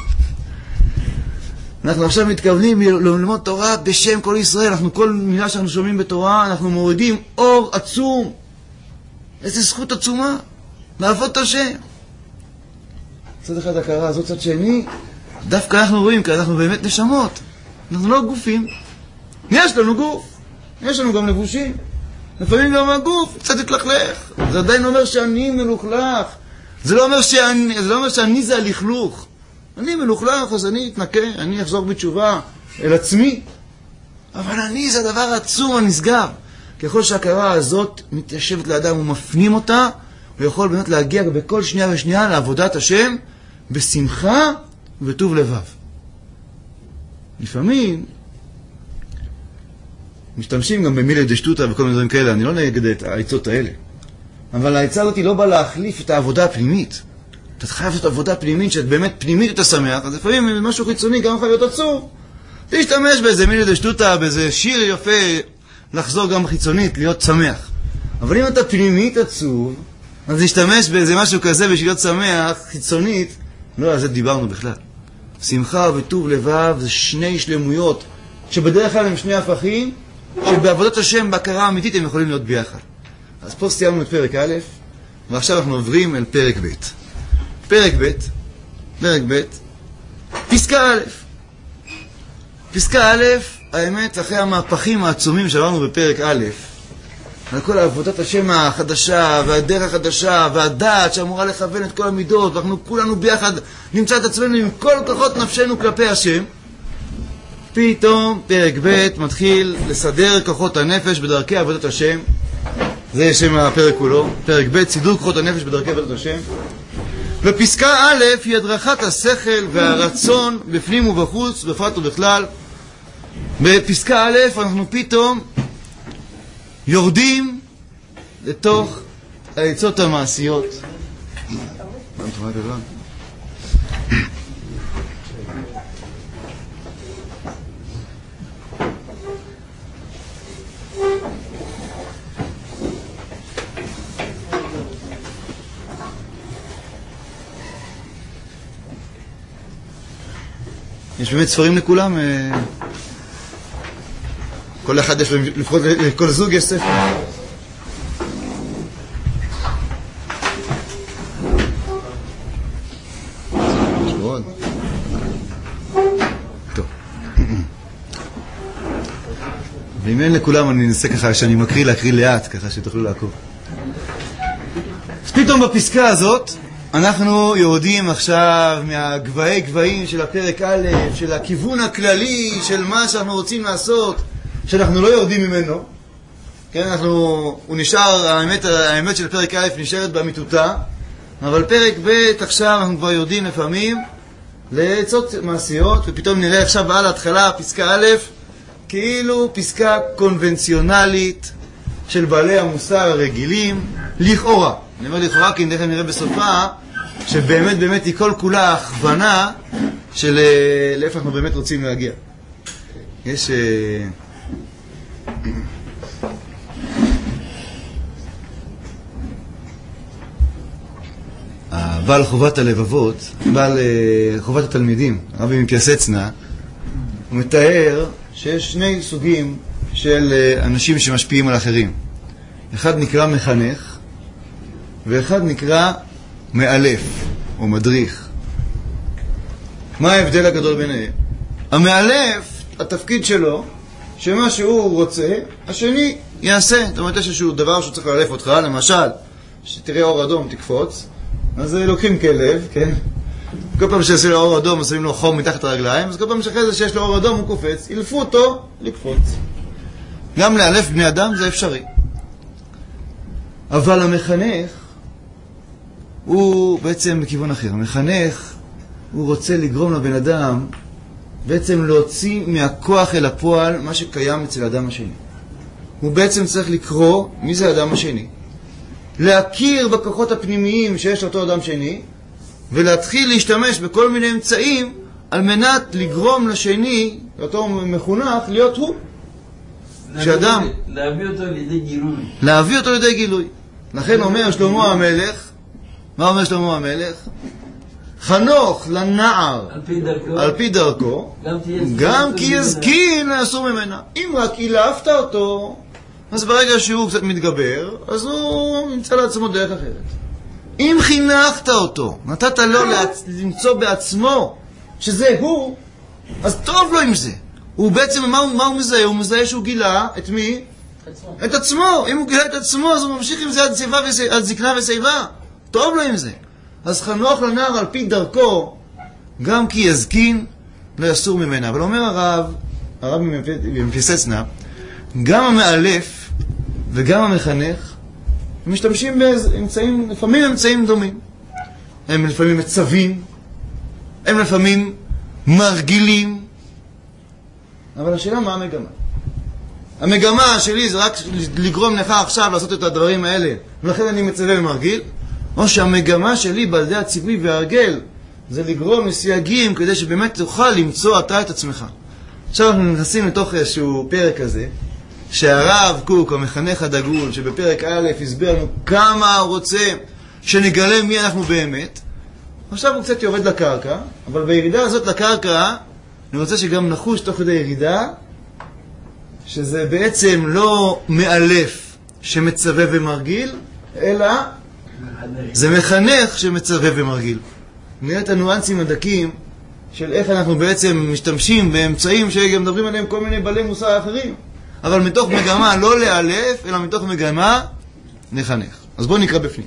אנחנו עכשיו מתכוונים ללמוד תורה בשם כל ישראל. אנחנו כל מילה שאנחנו שומעים בתורה, אנחנו מורידים אור עצום. איזה זכות עצומה. לעבוד את השם. צד אחד הכרה, זאת צד שני. דווקא אנחנו רואים, כי אנחנו באמת נשמות. אנחנו לא גופים. יש לנו גוף. יש לנו גם לבושים. לפעמים גם הגוף קצת התלכלך. זה עדיין אומר שאני מלוכלך. זה לא אומר שאני, זה לא אומר שאני זה הלכלוך. אני מלוכלך, אז אני אתנקה, אני אחזור בתשובה אל עצמי. אבל אני זה הדבר העצום הנשגב. ככל שההכרה הזאת מתיישבת לאדם ומפנים אותה, הוא יכול באמת להגיע בכל שנייה ושנייה לעבודת השם בשמחה ובטוב לבב. לפעמים משתמשים גם במילי דשטוטה וכל מיני דברים כאלה, אני לא נגד את העצות האלה. אבל העצה הזאת לא באה להחליף את העבודה הפנימית. אתה חייב לעשות עבודה פנימית, שאת באמת פנימית אתה שמח, אז לפעמים משהו חיצוני גם יכול להיות עצוב. תשתמש באיזה מילי דשטוטה, באיזה שיר יפה, לחזור גם חיצונית, להיות שמח. אבל אם אתה פנימית עצוב, אז תשתמש באיזה משהו כזה בשביל להיות שמח, חיצונית, לא, על זה דיברנו בכלל. שמחה וטוב לבב זה שני שלמויות, שבדרך כלל הם שני הפכים, שבעבודת השם, בהכרה האמיתית, הם יכולים להיות ביחד. אז פה סיימנו את פרק א', ועכשיו אנחנו עוברים אל פרק ב'. פרק ב', פרק ב', פסקה א'. פסקה א', האמת, אחרי המהפכים העצומים שעברנו בפרק א', על כל עבודת השם החדשה, והדרך החדשה, והדעת שאמורה לכוון את כל המידות, ואנחנו כולנו ביחד נמצא את עצמנו עם כל כוחות נפשנו כלפי השם, פתאום פרק ב' מתחיל לסדר כוחות הנפש בדרכי עבודת השם. זה שם הפרק כולו, פרק ב', סידור כוחות הנפש בדרכי עבודת השם. ופסקה א' היא הדרכת השכל והרצון בפנים ובחוץ, בפרט ובכלל. בפסקה א' אנחנו פתאום יורדים לתוך העצות המעשיות. יש באמת ספרים לכולם? כל אחד יש, לפחות לכל זוג יש ספר. טוב. ואם אין לכולם, אני אנסה ככה שאני מקריא להקריא לאט, ככה שתוכלו לעקוב. אז פתאום בפסקה הזאת, אנחנו יורדים עכשיו מהגבהי גבהים של הפרק א', של הכיוון הכללי, של מה שאנחנו רוצים לעשות, שאנחנו לא יורדים ממנו. כן, אנחנו, הוא נשאר, האמת, האמת של פרק א' נשארת באמיתותה, אבל פרק ב' עכשיו אנחנו כבר יורדים לפעמים לעצות מעשיות, ופתאום נראה עכשיו על ההתחלה, פסקה א', כאילו פסקה קונבנציונלית של בעלי המוסר הרגילים, לכאורה. אני אומר לכאורה כי נדכם נראה בסופה שבאמת באמת היא כל כולה הכוונה של לאיפה אנחנו באמת רוצים להגיע. יש בעל חובת הלבבות, בעל חובת התלמידים, רבי מפיאסצנה, הוא מתאר שיש שני סוגים של אנשים שמשפיעים על אחרים. אחד נקרא מחנך ואחד נקרא מאלף או מדריך. מה ההבדל הגדול ביניהם? המאלף, התפקיד שלו, שמה שהוא רוצה, השני יעשה. זאת אומרת, יש איזשהו דבר שהוא צריך לאלף אותך, למשל, שתראה אור אדום, תקפוץ, אז לוקחים כלב, כן? כל פעם שיש לו אור אדום, שמים לו חום מתחת הרגליים, אז כל פעם שאחרי זה שיש לו אור אדום, הוא קופץ, ילפו אותו לקפוץ. גם לאלף בני אדם זה אפשרי. אבל המחנך, הוא בעצם בכיוון אחר. המחנך, הוא רוצה לגרום לבן אדם בעצם להוציא מהכוח אל הפועל מה שקיים אצל האדם השני. הוא בעצם צריך לקרוא מי זה האדם השני, להכיר בכוחות הפנימיים שיש לאותו אדם שני, ולהתחיל להשתמש בכל מיני אמצעים על מנת לגרום לשני, לאותו מחונך, להיות הוא. שאדם... להביא אותו לידי גילוי. להביא אותו לידי גילוי. לכן אומר שלמה המלך, מה אומר שלמה המלך? חנוך לנער על פי דרכו, על פי דרכו גם כי יזקין לאסור ממנה. אם רק אילפת אותו, אז ברגע שהוא קצת מתגבר, אז הוא ימצא לעצמו דרך אחרת. אם חינכת אותו, נתת לו למצוא בעצמו שזה הוא, אז טוב לו עם זה. הוא בעצם, מה, מה הוא מזהה? הוא מזהה שהוא גילה את מי? עצמו. את עצמו. אם הוא גילה את עצמו, אז הוא ממשיך עם זה עד, סיבה וס... עד זקנה ושיבה. טוב לו עם זה. אז חנוך לנער על פי דרכו, גם כי יזקין לא יסור ממנה. אבל אומר הרב, הרב מפיסצנה, גם המאלף וגם המחנך, הם משתמשים באמצעים, לפעמים אמצעים דומים. הם לפעמים מצווים, הם לפעמים מרגילים, אבל השאלה מה המגמה? המגמה שלי זה רק לגרום לך עכשיו לעשות את הדברים האלה, ולכן אני מצווה ומרגיל, או שהמגמה שלי בלדי הציווי והרגל זה לגרום לסייגים כדי שבאמת תוכל למצוא אתה את עצמך. עכשיו אנחנו נכנסים לתוך איזשהו פרק הזה, שהרב קוק, המחנך הדגול, שבפרק א' הסביר לנו כמה הוא רוצה שנגלה מי אנחנו באמת. עכשיו הוא קצת יורד לקרקע, אבל בירידה הזאת לקרקע אני רוצה שגם נחוש תוך כדי ירידה שזה בעצם לא מאלף שמצווה ומרגיל, אלא זה מחנך שמצווה ומרגיל. נראה את הניואנסים הדקים של איך אנחנו בעצם משתמשים באמצעים שגם מדברים עליהם כל מיני בעלי מוסר אחרים, אבל מתוך מגמה לא לאלף, אלא מתוך מגמה לחנך. אז בואו נקרא בפנים.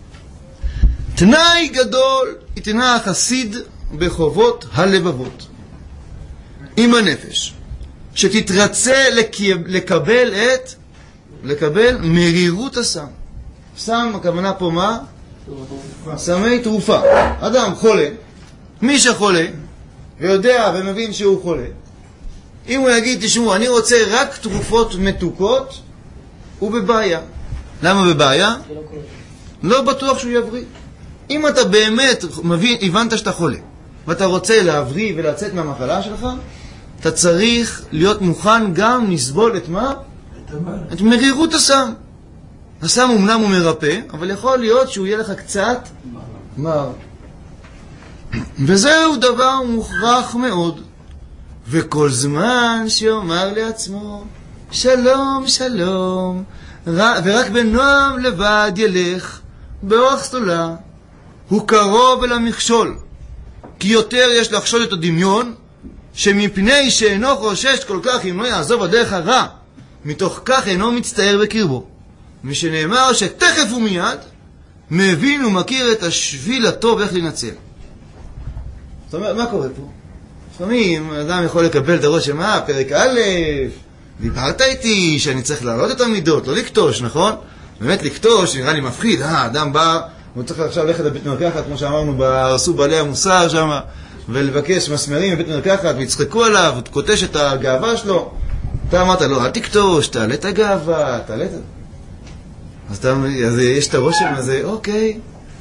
תנאי גדול יתנה החסיד בחובות הלבבות עם הנפש, שתתרצה לקבל את, לקבל מרירות הסם. סם, הכוונה פה מה? סמי תרופה. אדם חולה, מי שחולה ויודע ומבין שהוא חולה, אם הוא יגיד, תשמעו, אני רוצה רק תרופות מתוקות, הוא בבעיה. למה בבעיה? לא בטוח שהוא יבריא. אם אתה באמת מבין, הבנת שאתה חולה, ואתה רוצה להבריא ולצאת מהמחלה שלך, אתה צריך להיות מוכן גם לסבול את מה? את מרירות הסם. הסם אומנם הוא מרפא, אבל יכול להיות שהוא יהיה לך קצת מר. וזהו דבר מוכרח מאוד. וכל זמן שיאמר לעצמו שלום שלום, ורק בנועם לבד ילך באורח סתולה, הוא קרוב אל המכשול, כי יותר יש לחשוד את הדמיון, שמפני שאינו חושש כל כך אם לא יעזוב הדרך הרע, מתוך כך אינו מצטער בקרבו, משנאמר שתכף ומיד מבין ומכיר את השביל הטוב איך לנצל. זאת אומרת, מה קורה פה? לפעמים אדם יכול לקבל את הראש שמה, פרק א', דיברת איתי שאני צריך להעלות את המידות, לא לקטוש, נכון? באמת לקטוש, נראה לי מפחיד, אה, אדם בא, הוא צריך עכשיו ללכת לבית מרקחת, כמו שאמרנו, ברסו בעלי המוסר שם, ולבקש מסמרים בבית מרקחת, ויצחקו עליו, ותקוטש את הגאווה שלו. אתה אמרת, לא, אל תקטוש, תעלה את הגאווה, תעלה את... אז, אתה, אז יש את הראש הזה, אוקיי,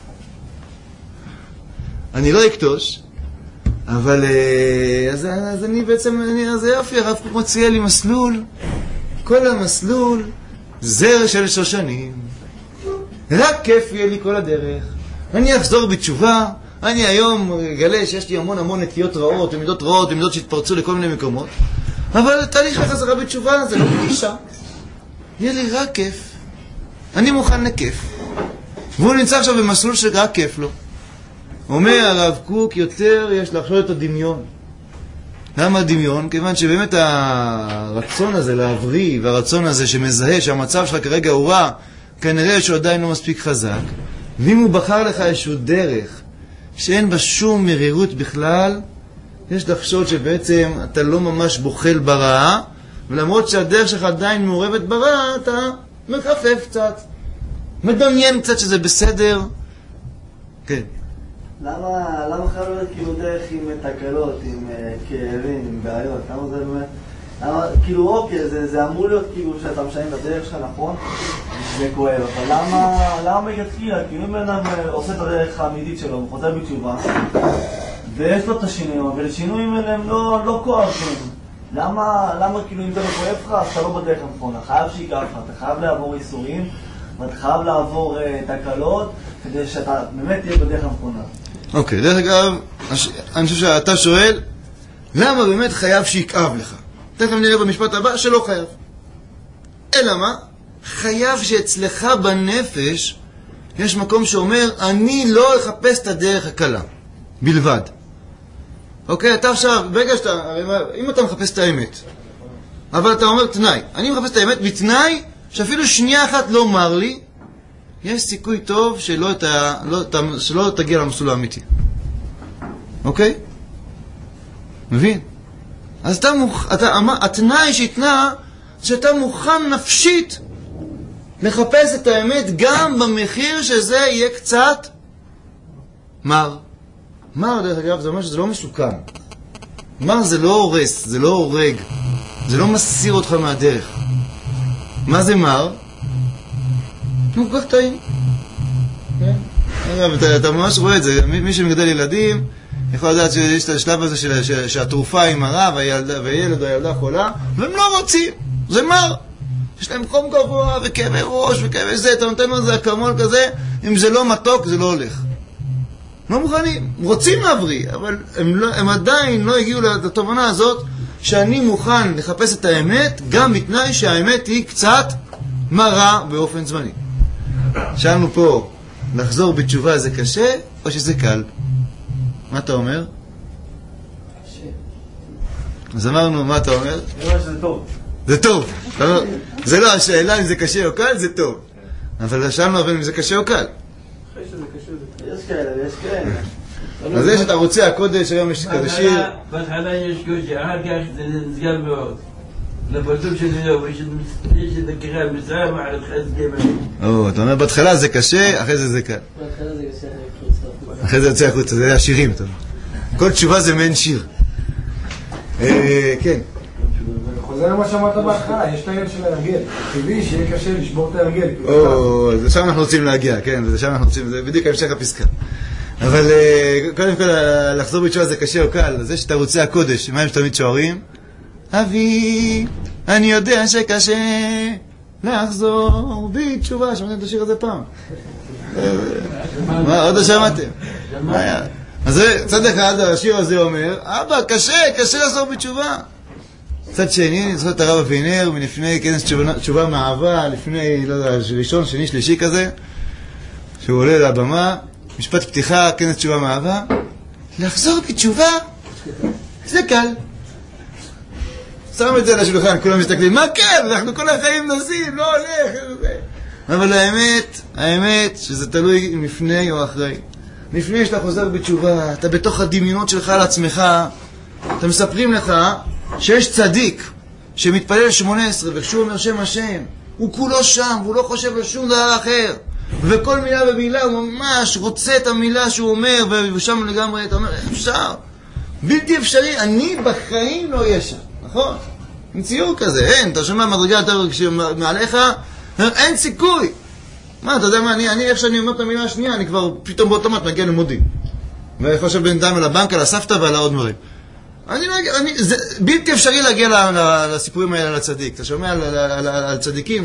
אני לא אקטוש, אבל אז, אז אני בעצם, אני, אז יופי, הרב קוק מציע לי מסלול, כל המסלול, זר של שושנים, רק כיף יהיה לי כל הדרך, אני אחזור בתשובה, אני היום אגלה שיש לי המון המון נטיות רעות, ומידות רעות, ומידות שהתפרצו לכל מיני מקומות, אבל תהליך החזרה בתשובה זה לא פגישה, יהיה לי רק כיף, אני מוכן לכיף, והוא נמצא עכשיו במסלול שרק כיף לו. אומר הרב קוק, יותר יש לחשוב את הדמיון. למה הדמיון? כיוון שבאמת הרצון הזה להבריא, והרצון הזה שמזהה שהמצב שלך כרגע הוא רע, כנראה שהוא עדיין לא מספיק חזק. ואם הוא בחר לך איזשהו דרך שאין בה שום מרירות בכלל, יש לחשוב שבעצם אתה לא ממש בוחל ברעה, ולמרות שהדרך שלך עדיין מעורבת ברעה, אתה מכפף קצת, מדמיין קצת שזה בסדר, כן. למה, למה חייב להיות כאילו דרך עם תקלות, עם כאבים, עם בעיות? למה זה באמת... למה, כאילו אוקיי, זה, זה אמור להיות כאילו שאתה משנה את הדרך שלך, נכון? זה כואב, אבל למה, למה מלכתחילה? כאילו אם בן אדם עושה את הדרך האמיתית שלו, הוא חוזר בתשובה, ויש לו את השינויים, אבל השינויים האלה הם לא, לא כואבים. למה, למה כאילו אם זה לא כואב לך, אז אתה לא בדרך הנכונה. חייב שיקרה לך, אתה חייב לעבור איסורים, ואתה חייב לעבור uh, תקלות, כדי שאתה באמת תהיה בדרך הנכונה. אוקיי, דרך אגב, אני חושב שאתה שואל, למה באמת חייב שיקאב לך? תכף נראה במשפט הבא שלא חייב. אלא מה? חייב שאצלך בנפש יש מקום שאומר, אני לא אחפש את הדרך הקלה, בלבד. אוקיי, אתה עכשיו, ברגע שאתה, אם אתה מחפש את האמת, אבל אתה אומר תנאי, אני מחפש את האמת בתנאי שאפילו שנייה אחת לא מר לי, יש סיכוי טוב שלא, ת, לא, ת, שלא תגיע למסלול האמיתי. אוקיי? מבין? אז אתה מוכ... אתה, התנאי שהתנה, שאתה מוכן נפשית לחפש את האמת גם במחיר שזה יהיה קצת מר. מר, דרך אגב, זה אומר שזה לא מסוכן. מר זה לא הורס, זה לא הורג, זה לא מסיר אותך מהדרך. מה זה מר? נו, כך טעים. אגב, אתה, אתה ממש רואה את זה. מי שמגדל ילדים יכול לדעת שיש את השלב הזה של, ש, שהתרופה היא מרה והילד או הילדה חולה, והם לא רוצים. זה מר. יש להם חום גבוה וכאבי ראש וכאבי זה, אתה נותן לו זה אקמול כזה, אם זה לא מתוק זה לא הולך. לא מוכנים, רוצים להבריא, אבל הם, לא, הם עדיין לא הגיעו לתובנה הזאת שאני מוכן לחפש את האמת, גם בתנאי שהאמת היא קצת מרה באופן זמני. שאלנו פה, לחזור בתשובה זה קשה או שזה קל? מה אתה אומר? קשה. אז אמרנו, מה אתה אומר? אני אומר שזה טוב. זה טוב. זה לא השאלה אם זה קשה או קל, זה טוב. אבל שאלנו אבל אם זה קשה או קל. אחרי שזה קשה זה טוב. יש כאלה ויש כאלה. אז זה שאתה רוצה הקודש, היום יש כזה שיר. בהתחלה יש קושי, אחר כך זה נסגר מאוד. לפרצוף שלי לא, יש את הכיחה מצרים, אחרת חסקי מהם. או, אתה אומר, בהתחלה זה קשה, אחרי זה זה קל. בהתחלה זה קשה, אחרי זה יוצא החוצה, זה השירים, אתה אומר. כל תשובה זה מעין שיר. כן. חוזר למה שאמרת בהתחלה, יש את העניין של ההרגל. טבעי שיהיה קשה לשבור את ההרגל. או, זה שם אנחנו רוצים להגיע, כן, זה שם אנחנו רוצים, זה בדיוק המשך הפסקה. אבל קודם כל, לחזור בתשובה זה קשה או קל. זה שאתה רוצה הקודש, מה הם שתמיד שוארים? אבי, אני יודע שקשה לחזור בתשובה. שמעתם את השיר הזה פעם? מה, עוד לא שמעתם? אז צד אחד, השיר הזה אומר, אבא, קשה, קשה לחזור בתשובה. צד שני, אני זוכר את הרב אבינר, מלפני כנס תשובה מאהבה, לפני, לא יודע, ראשון, שני, שלישי כזה, שהוא עולה לבמה, משפט פתיחה, כנס תשובה מאהבה, לחזור בתשובה, זה קל. שם את זה על השולחן, כולם מסתכלים, מה כן? אנחנו כל החיים נוסעים, לא הולך. אבל האמת, האמת, שזה תלוי אם לפני או אחרי. לפני שאתה חוזר בתשובה, אתה בתוך הדמיונות שלך על עצמך, אתה מספרים לך שיש צדיק שמתפלל שמונה עשרה, וכשהוא אומר שם השם, הוא כולו שם, והוא לא חושב על שום דבר אחר. וכל מילה ומילה הוא ממש רוצה את המילה שהוא אומר, ושם לגמרי אתה אומר, אפשר. בלתי אפשרי, אני בחיים לא יש שם. נכון? עם ציור כזה, אין, אתה שומע מדרגה יותר מעליך, אין סיכוי. מה, אתה יודע מה, אני, אני, איך שאני אומר את המילה השנייה, אני כבר פתאום באוטומט מגיע למודים. ואיפה שבין דם על הבנק, על הסבתא ועל העוד דברים. אני לא אגיע, אני, זה בלתי אפשרי להגיע לסיפורים האלה על הצדיק. אתה שומע על, על, על, על, על צדיקים,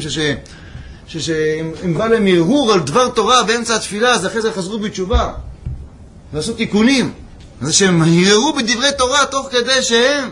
שאם בא להם הרהור על דבר תורה באמצע התפילה, אז אחרי זה חזרו בתשובה. ועשו תיקונים. אז שהם הרהרו בדברי תורה תוך כדי שהם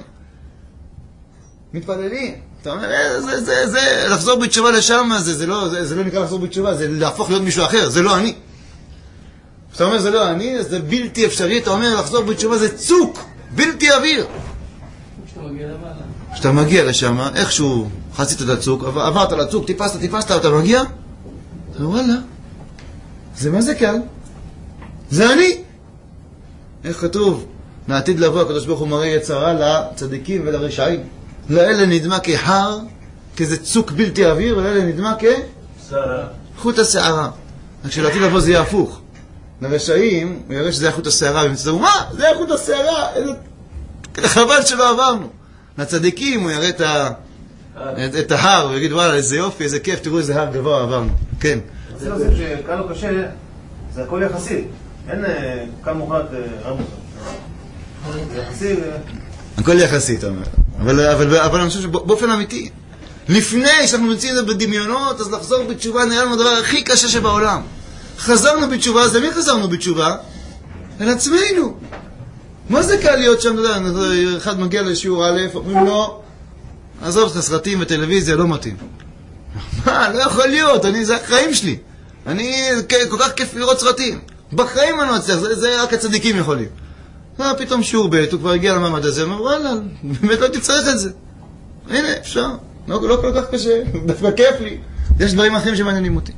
מתפללים. אתה אומר, זה, זה, זה, לחזור בתשובה לשם, זה, זה לא, זה, זה לא נקרא לחזור בתשובה, זה להפוך להיות מישהו אחר, זה לא אני. אתה אומר, זה לא אני, זה בלתי אפשרי, אתה אומר, לחזור בתשובה זה צוק, בלתי אוויר. כשאתה מגיע למעלה. כשאתה מגיע לשם, איכשהו חצית את הצוק, עברת לצוק, טיפסת, טיפסת, אתה מגיע, אתה אומר, וואלה, זה מה זה קל? זה אני. איך כתוב? לעתיד לבוא, הקדוש ברוך הוא מראה יצרה לצדיקים ולרשעים. לאלה נדמה כחר, כאיזה צוק בלתי אוויר, ולאלה נדמה כחוט השערה. רק שלעתיד לבוא זה יהיה הפוך. לרשעים, הוא יראה שזה איכות השערה, והם יצטרכו, מה? זה איכות השערה, איזה... חבל שלא עברנו. לצדיקים הוא יראה את, ה... את, את ההר, ויגיד, וואלה, איזה יופי, איזה כיף, תראו איזה הר גבוה עברנו. כן. זה לא זה שקל או קשה, זה הכל יחסי. אין קל מוחלט רב מוחלט. זה יחסי ו... הכל יחסי, אתה אומר. אבל, אבל, אבל אני חושב שבאופן אמיתי, לפני שאנחנו מציעים את זה בדמיונות, אז לחזור בתשובה נראה לנו הדבר הכי קשה שבעולם. חזרנו בתשובה, אז למי חזרנו בתשובה? אל עצמנו. מה זה קל להיות שם, אתה יודע, אחד מגיע לשיעור א', אומרים לו, עזוב אותך סרטים וטלוויזיה, לא מתאים. מה, לא יכול להיות, אני, זה החיים שלי. אני, כל כך כיף לראות סרטים. בחיים אני לא אצליח, זה, זה רק הצדיקים יכולים. מה, פתאום שיעור ב', הוא כבר הגיע למעמד הזה, הוא אומר, וואלה, באמת לא תצטרך את זה. הנה, אפשר. לא, לא כל כך קשה, דווקא כיף לי. יש דברים אחרים שמעניינים אותי.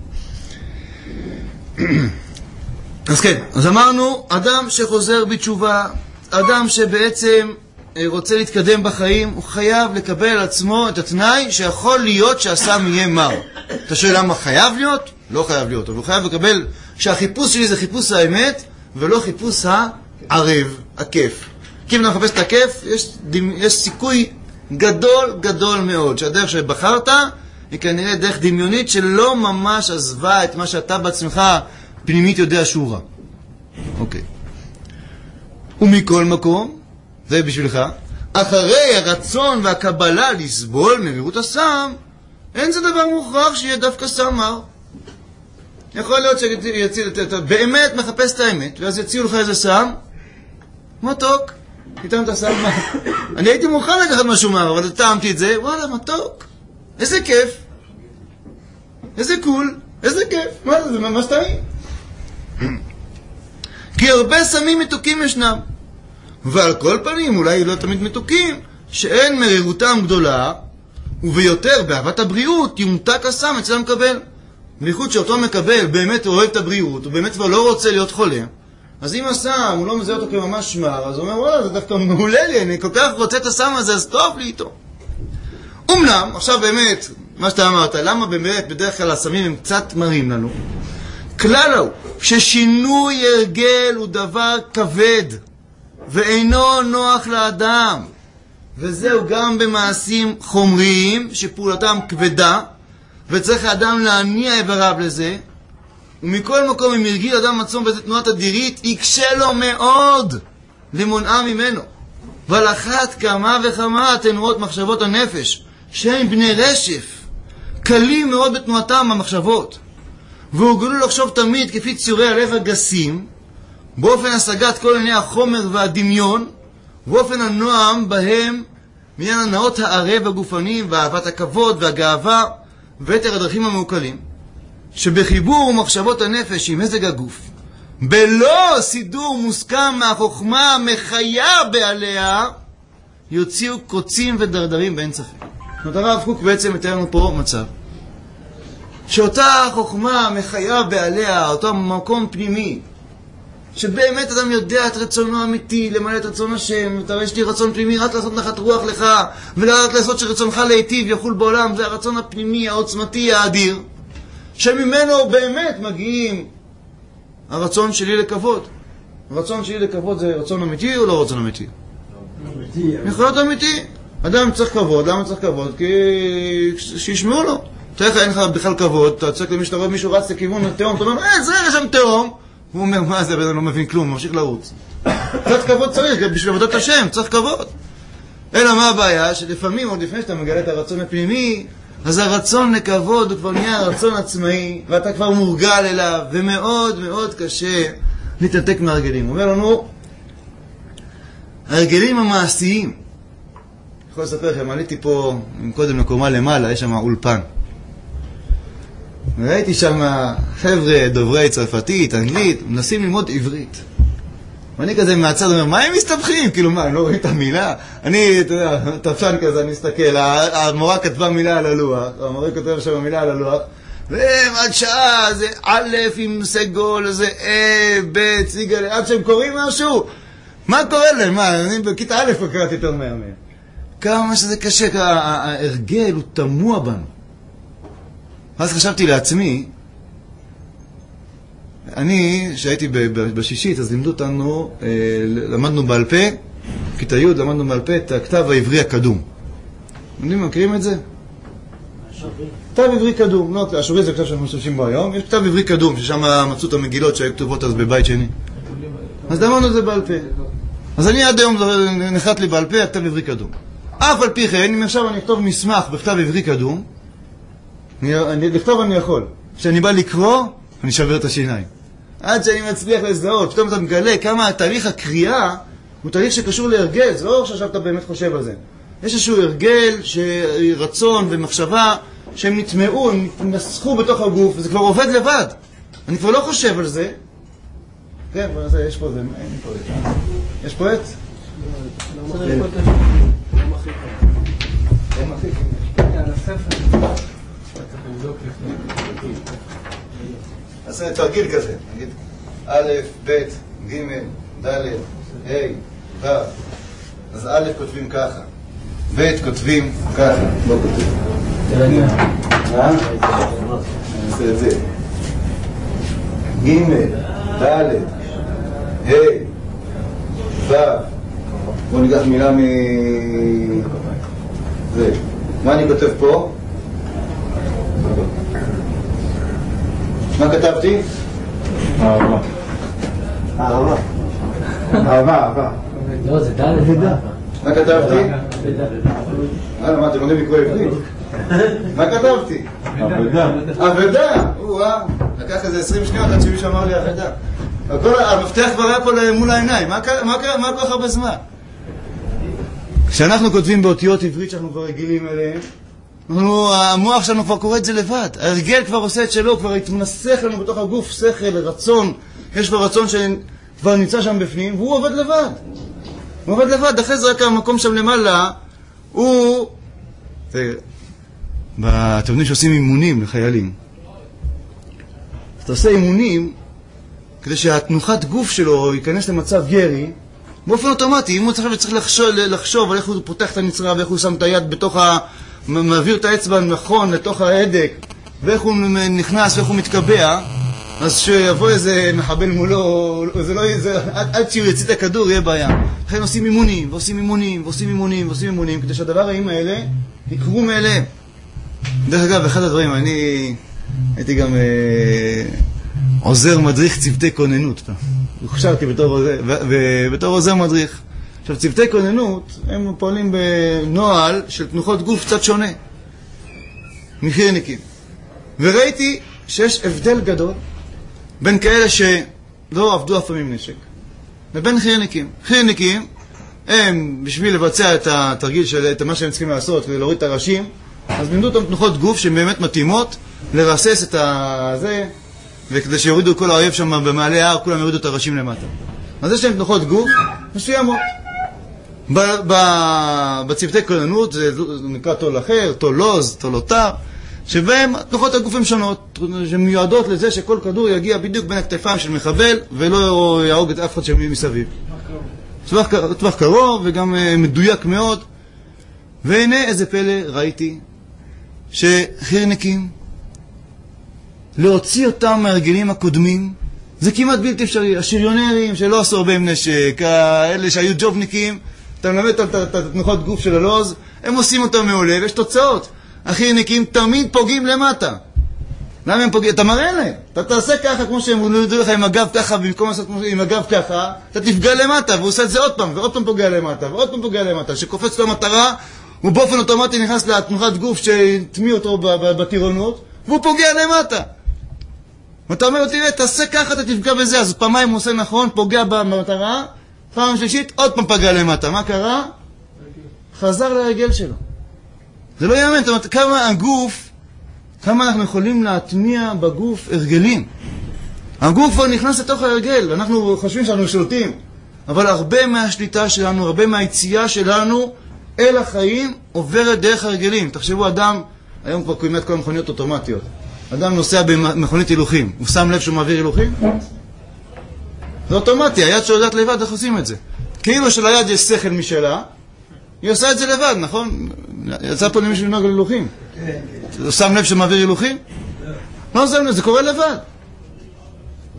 אז כן, אז אמרנו, אדם שחוזר בתשובה, אדם שבעצם רוצה להתקדם בחיים, הוא חייב לקבל על עצמו את התנאי שיכול להיות שהסם יהיה מר. אתה שואל למה חייב להיות? לא חייב להיות, אבל הוא חייב לקבל שהחיפוש שלי זה חיפוש האמת, ולא חיפוש הערב, הכיף. כי אם אתה מחפש את הכיף, יש, יש סיכוי גדול גדול מאוד, שהדרך שבחרת היא כנראה דרך דמיונית שלא ממש עזבה את מה שאתה בעצמך פנימית יודע שהוא רע. אוקיי. ומכל מקום, זה בשבילך, אחרי הרצון והקבלה לסבול מרירות הסם, אין זה דבר מוכרח שיהיה דווקא סם מר. יכול להיות שיציל, אתה באמת מחפש את האמת, ואז יציעו לך איזה סם, מתוק, תיתן את הסם מר. אני הייתי מוכן לקחת משהו מר, אבל טעמתי את זה, וואלה, מתוק. איזה כיף. איזה קול. איזה כיף. מה זה? זה ממש טעים. כי הרבה סמים מתוקים ישנם. ועל כל פנים, אולי לא תמיד מתוקים, שאין מרירותם גדולה, וביותר באהבת הבריאות, יומתק הסם אצל המקבל. בייחוד שאותו מקבל באמת אוהב את הבריאות, הוא באמת כבר לא רוצה להיות חולה, אז אם הסם, הוא לא מזהה אותו כממש שמר, אז הוא אומר, וואלה, זה דווקא מעולה לי, אני כל כך רוצה את הסם הזה, אז טוב לי איתו. אומנם, עכשיו באמת, מה שאתה אמרת, למה באמת בדרך כלל הסמים הם קצת מרים לנו? כלל הוא, ששינוי הרגל הוא דבר כבד, ואינו נוח לאדם, וזהו גם במעשים חומריים, שפעולתם כבדה, וצריך האדם להניע איבריו לזה, ומכל מקום אם ירגיל אדם עצום באיזו תנועת אדירית, יקשה לו מאוד למונעה ממנו. ועל אחת כמה וכמה תנועות מחשבות הנפש, שהם בני רשף, קלים מאוד בתנועתם המחשבות, והורגלו לחשוב תמיד כפי ציורי הלב הגסים, באופן השגת כל עיני החומר והדמיון, באופן הנועם בהם מעניין הנאות הערב הגופניים ואהבת הכבוד והגאווה ויתר הדרכים המעוקלים, שבחיבור מחשבות הנפש עם מזג הגוף, בלא סידור מוסכם מהחוכמה המחיה בעליה, יוציאו קוצים ודרדרים באין ספק. זאת אומרת, הרב קוק בעצם מתאר לנו פה מצב שאותה חוכמה מחיה בעליה, אותו מקום פנימי, שבאמת אדם יודע את רצונו האמיתי, למלא את רצון השם, אתה רואה, יש לי רצון פנימי רק לעשות נחת רוח לך, ורק לעשות שרצונך להיטיב יחול בעולם, זה הרצון הפנימי, העוצמתי, האדיר, שממנו באמת מגיעים הרצון שלי לכבוד. הרצון שלי לכבוד זה רצון אמיתי או לא רצון אמיתי? אמיתי. יכול להיות אמיתי. אדם צריך כבוד, למה צריך כבוד? כי שישמעו לו. תראה, אין לך בכלל כבוד, אתה צריך למי שאתה רואה מישהו רץ לכיוון התאום, אתה אומר, אה, זה יש שם תאום. הוא אומר, מה זה, אני לא מבין כלום, ממשיך לרוץ. קצת כבוד צריך, בשביל עבודת השם, צריך כבוד. אלא מה הבעיה? שלפעמים, עוד לפני שאתה מגלה את הרצון הפנימי, אז הרצון לכבוד הוא כבר נהיה רצון עצמאי, ואתה כבר מורגל אליו, ומאוד מאוד קשה להתנתק מהרגלים. הוא אומר לנו, הרגלים המעשיים, אני יכול לספר לכם, עליתי פה קודם לקומה למעלה, יש שם אולפן. וראיתי שם חבר'ה דוברי צרפתית, אנגלית, מנסים ללמוד עברית. ואני כזה מהצד אומר, מה הם מסתבכים? כאילו מה, אני לא רואה את המילה? אני, אתה יודע, תפשן כזה, אני מסתכל, המורה כתבה מילה על הלוח, המורה כתב שם מילה על הלוח, והם עד שעה, זה א' עם סגול, זה אה, ב', סיגל, עד שהם קוראים משהו. מה קורה להם? מה, אני בכיתה א' קראתי יותר מהר מהם. כמה שזה קשה, ההרגל הוא תמוה בנו. אז חשבתי לעצמי, אני, שהייתי בשישית, אז לימדו אותנו, למדנו בעל פה, כיתה י' למדנו בעל פה את הכתב העברי הקדום. יודעים, מכירים את זה? כתב עברי קדום, לא, השורי זה כתב שאנחנו משתמשים בו היום, יש כתב עברי קדום, ששם מצאו את המגילות שהיו כתובות אז בבית שני. אז למדנו את זה בעל פה. אז אני עד היום נחת לי בעל פה, הכתב עברי קדום. אף על פי כן, אם עכשיו אני אכתוב מסמך בכתב עברי קדום, לכתוב אני יכול. כשאני בא לקרוא, אני שובר את השיניים. עד שאני מצליח לזהות, פתאום אתה מגלה כמה תהליך הקריאה הוא תהליך שקשור להרגל, זה לא שעכשיו אתה באמת חושב על זה. יש איזשהו הרגל, רצון ומחשבה שהם נטמעו, הם נסחו בתוך הגוף, וזה כבר עובד לבד. אני כבר לא חושב על זה. כן, יש פה זה, אין פה זה. יש פה עץ? לא מחליק. לא מחליק. לא מחליק. על הספר. אז תרגיל כזה, נגיד א', ב', ג', ד', ה', ו'. אז א' כותבים ככה, ב' כותבים ככה, לא כותבים. תראה, אה? אני אעשה את זה. ג', ד', ה', ו'. בואו ניקח מילה מ... זה. מה אני כותב פה? מה כתבתי? אהבה. אהבה. אהבה, אהבה. לא, זה ד' וד'. מה כתבתי? אה, מה, אתם יודעים לקרוא עברית? מה כתבתי? אבדה. אבדה! וואה, לקח איזה עשרים שניות עד שמישהו אמר לי אבדה. המפתח כבר היה פה מול העיניים, מה כל כך הרבה זמן? כשאנחנו כותבים באותיות עברית שאנחנו כבר רגילים אליהן, המוח שלנו כבר קורא את זה לבד. הרגל כבר עושה את שלו, כבר התמנסח לנו בתוך הגוף, שכל, רצון. יש לו רצון שכבר נמצא שם בפנים, והוא עובד לבד. הוא עובד לבד, אחרי זה רק המקום שם למעלה, הוא... אתם יודעים שעושים אימונים לחיילים. אתה עושה אימונים כדי שהתנוחת גוף שלו ייכנס למצב ירי, באופן אוטומטי. אם הוא צריך, צריך לחשוב, לחשוב על איך הוא פותח את הנצרה ואיך הוא שם את היד בתוך ה... מעביר את האצבע נכון לתוך ההדק, ואיך הוא נכנס ואיך הוא מתקבע, אז שיבוא איזה מחבל מולו, זה לא, זה, עד, עד שהוא יציא את הכדור יהיה בעיה. לכן עושים אימונים, ועושים אימונים, ועושים אימונים, ועושים אימונים, כדי שהדברים האלה יקרו מאליהם. דרך אגב, אחד הדברים, אני הייתי גם אה, עוזר מדריך צוותי כוננות. הוכשרתי בתור, בתור עוזר מדריך. עכשיו, צוותי כוננות, הם פועלים בנוהל של תנוחות גוף קצת שונה, מחירניקים. וראיתי שיש הבדל גדול בין כאלה שלא עבדו אף פעמים נשק, לבין חירניקים. חירניקים, הם, בשביל לבצע את התרגיל של את מה שהם צריכים לעשות, כדי להוריד את הראשים, אז לימדו אותם תנוחות גוף שהן באמת מתאימות, לרסס את הזה, וכדי שיורידו כל האויב שם במעלה ההר, כולם יורידו את הראשים למטה. אז יש להם תנוחות גוף מסוימות. בצוותי כוננות זה נקרא תול אחר, תול לוז, תול אותר, שבהם תנוחות הגוף הן שונות, שמיועדות לזה שכל כדור יגיע בדיוק בין הכתפיים של מחבל ולא יהרוג את אף אחד שמסביב. טווח קרוב. טווח קרוב וגם מדויק מאוד. והנה איזה פלא ראיתי שחירניקים, להוציא אותם מהרגלים הקודמים זה כמעט בלתי אפשרי. השריונרים שלא עשו הרבה עם נשק, האלה שהיו ג'ובניקים, אתה מלמד את התנוחות גוף של הלוז, הם עושים אותם מעולה ויש תוצאות. החירניקים תמיד פוגעים למטה. למה הם פוגעים? אתה מראה להם. אתה תעשה ככה כמו שהם נולדו לך עם הגב ככה, במקום לעשות עם הגב ככה, אתה תפגע למטה, והוא עושה את זה עוד פעם, ועוד פעם פוגע למטה, ועוד פעם פוגע למטה. שקופץ לו מטרה, הוא באופן אוטומטי נכנס לתנוחת גוף שתמיע אותו בטירונות, והוא פוגע למטה. ואתה אומר, תראה, תעשה ככה, אתה תפגע בזה. אז פעמיים הוא עושה נכון, פוגע במטרה, פעם שלישית, עוד פעם פגע למטה. מה קרה? חזר לרגל שלו. זה לא יאמן, זאת אומרת, כמה הגוף, כמה אנחנו יכולים להטמיע בגוף הרגלים. הגוף כבר נכנס לתוך הרגל, אנחנו חושבים שאנחנו שולטים, אבל הרבה מהשליטה שלנו, הרבה מהיציאה שלנו אל החיים עוברת דרך הרגלים. תחשבו, אדם, היום כבר כמעט כל המכוניות אוטומטיות. אדם נוסע במכונית הילוכים, הוא שם לב שהוא מעביר הילוכים? זה אוטומטי, היד שיודעת לבד, איך עושים את זה? כאילו שליד יש שכל משלה, היא עושה את זה לבד, נכון? יצא פה למישהו לנהוג על הילוכים. הוא שם לב שמעביר הילוכים? לא שם לב, זה קורה לבד.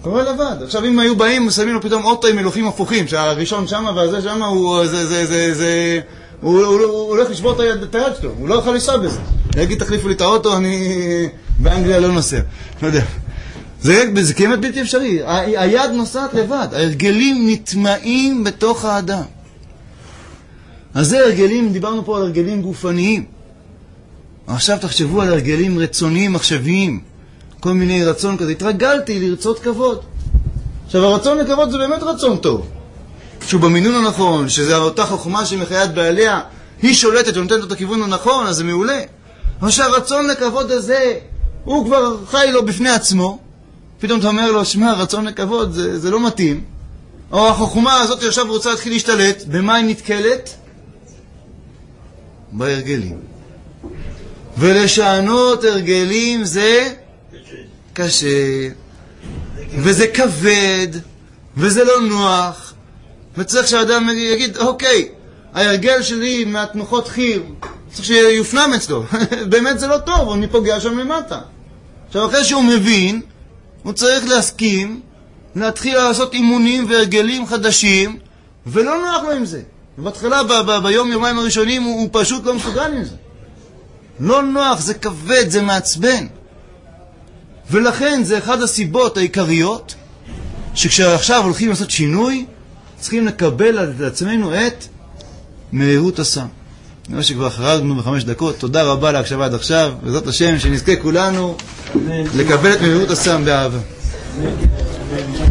קורה לבד. עכשיו אם היו באים ושמים לו פתאום אוטו עם מלוכים הפוכים, שהראשון שמה והזה שמה, הוא, זה, זה, זה, זה, הוא, הוא, הוא הולך לשבור את היד, את היד שלו, הוא לא יכול לנסוע בזה. להגיד תחליפו לי את האוטו, אני באנגליה לא נוסע. לא יודע. זה, זה כמעט בלתי אפשרי. ה, היד נוסעת לבד, ההרגלים נטמעים בתוך האדם. אז זה הרגלים, דיברנו פה על הרגלים גופניים. עכשיו תחשבו על הרגלים רצוניים, מחשביים. כל מיני רצון כזה. התרגלתי לרצות כבוד. עכשיו הרצון לכבוד זה באמת רצון טוב. שהוא במינון הנכון, שזה אותה חוכמה שמחיית בעליה, היא שולטת ונותנת את הכיוון הנכון, אז זה מעולה. אבל שהרצון לכבוד הזה, הוא כבר חי לו בפני עצמו. פתאום אתה אומר לו, שמע, רצון לכבוד זה, זה לא מתאים. או החוכמה הזאת עכשיו רוצה להתחיל להשתלט, במה היא נתקלת? בהרגלים. ולשענות הרגלים זה קשה, וזה כבד, וזה לא נוח, וצריך שהאדם יגיד, אוקיי, ההרגל שלי מהתנוחות חיר, צריך שיופנם אצלו, באמת זה לא טוב, אני פוגע שם למטה. עכשיו אחרי שהוא מבין, הוא צריך להסכים, להתחיל לעשות אימונים והרגלים חדשים, ולא נוח לו עם זה. ובהתחלה, ב- ב- ביום יומיים הראשונים, הוא, הוא פשוט לא מסוגל עם זה. לא נוח, זה כבד, זה מעצבן. ולכן זה אחד הסיבות העיקריות, שכשעכשיו הולכים לעשות שינוי, צריכים לקבל על עצמנו את מהירות הסם. נראה שכבר חרגנו בחמש דקות, תודה רבה להקשבה עד עכשיו, וזאת השם שנזכה כולנו לקבל את מהירות הסם באהבה.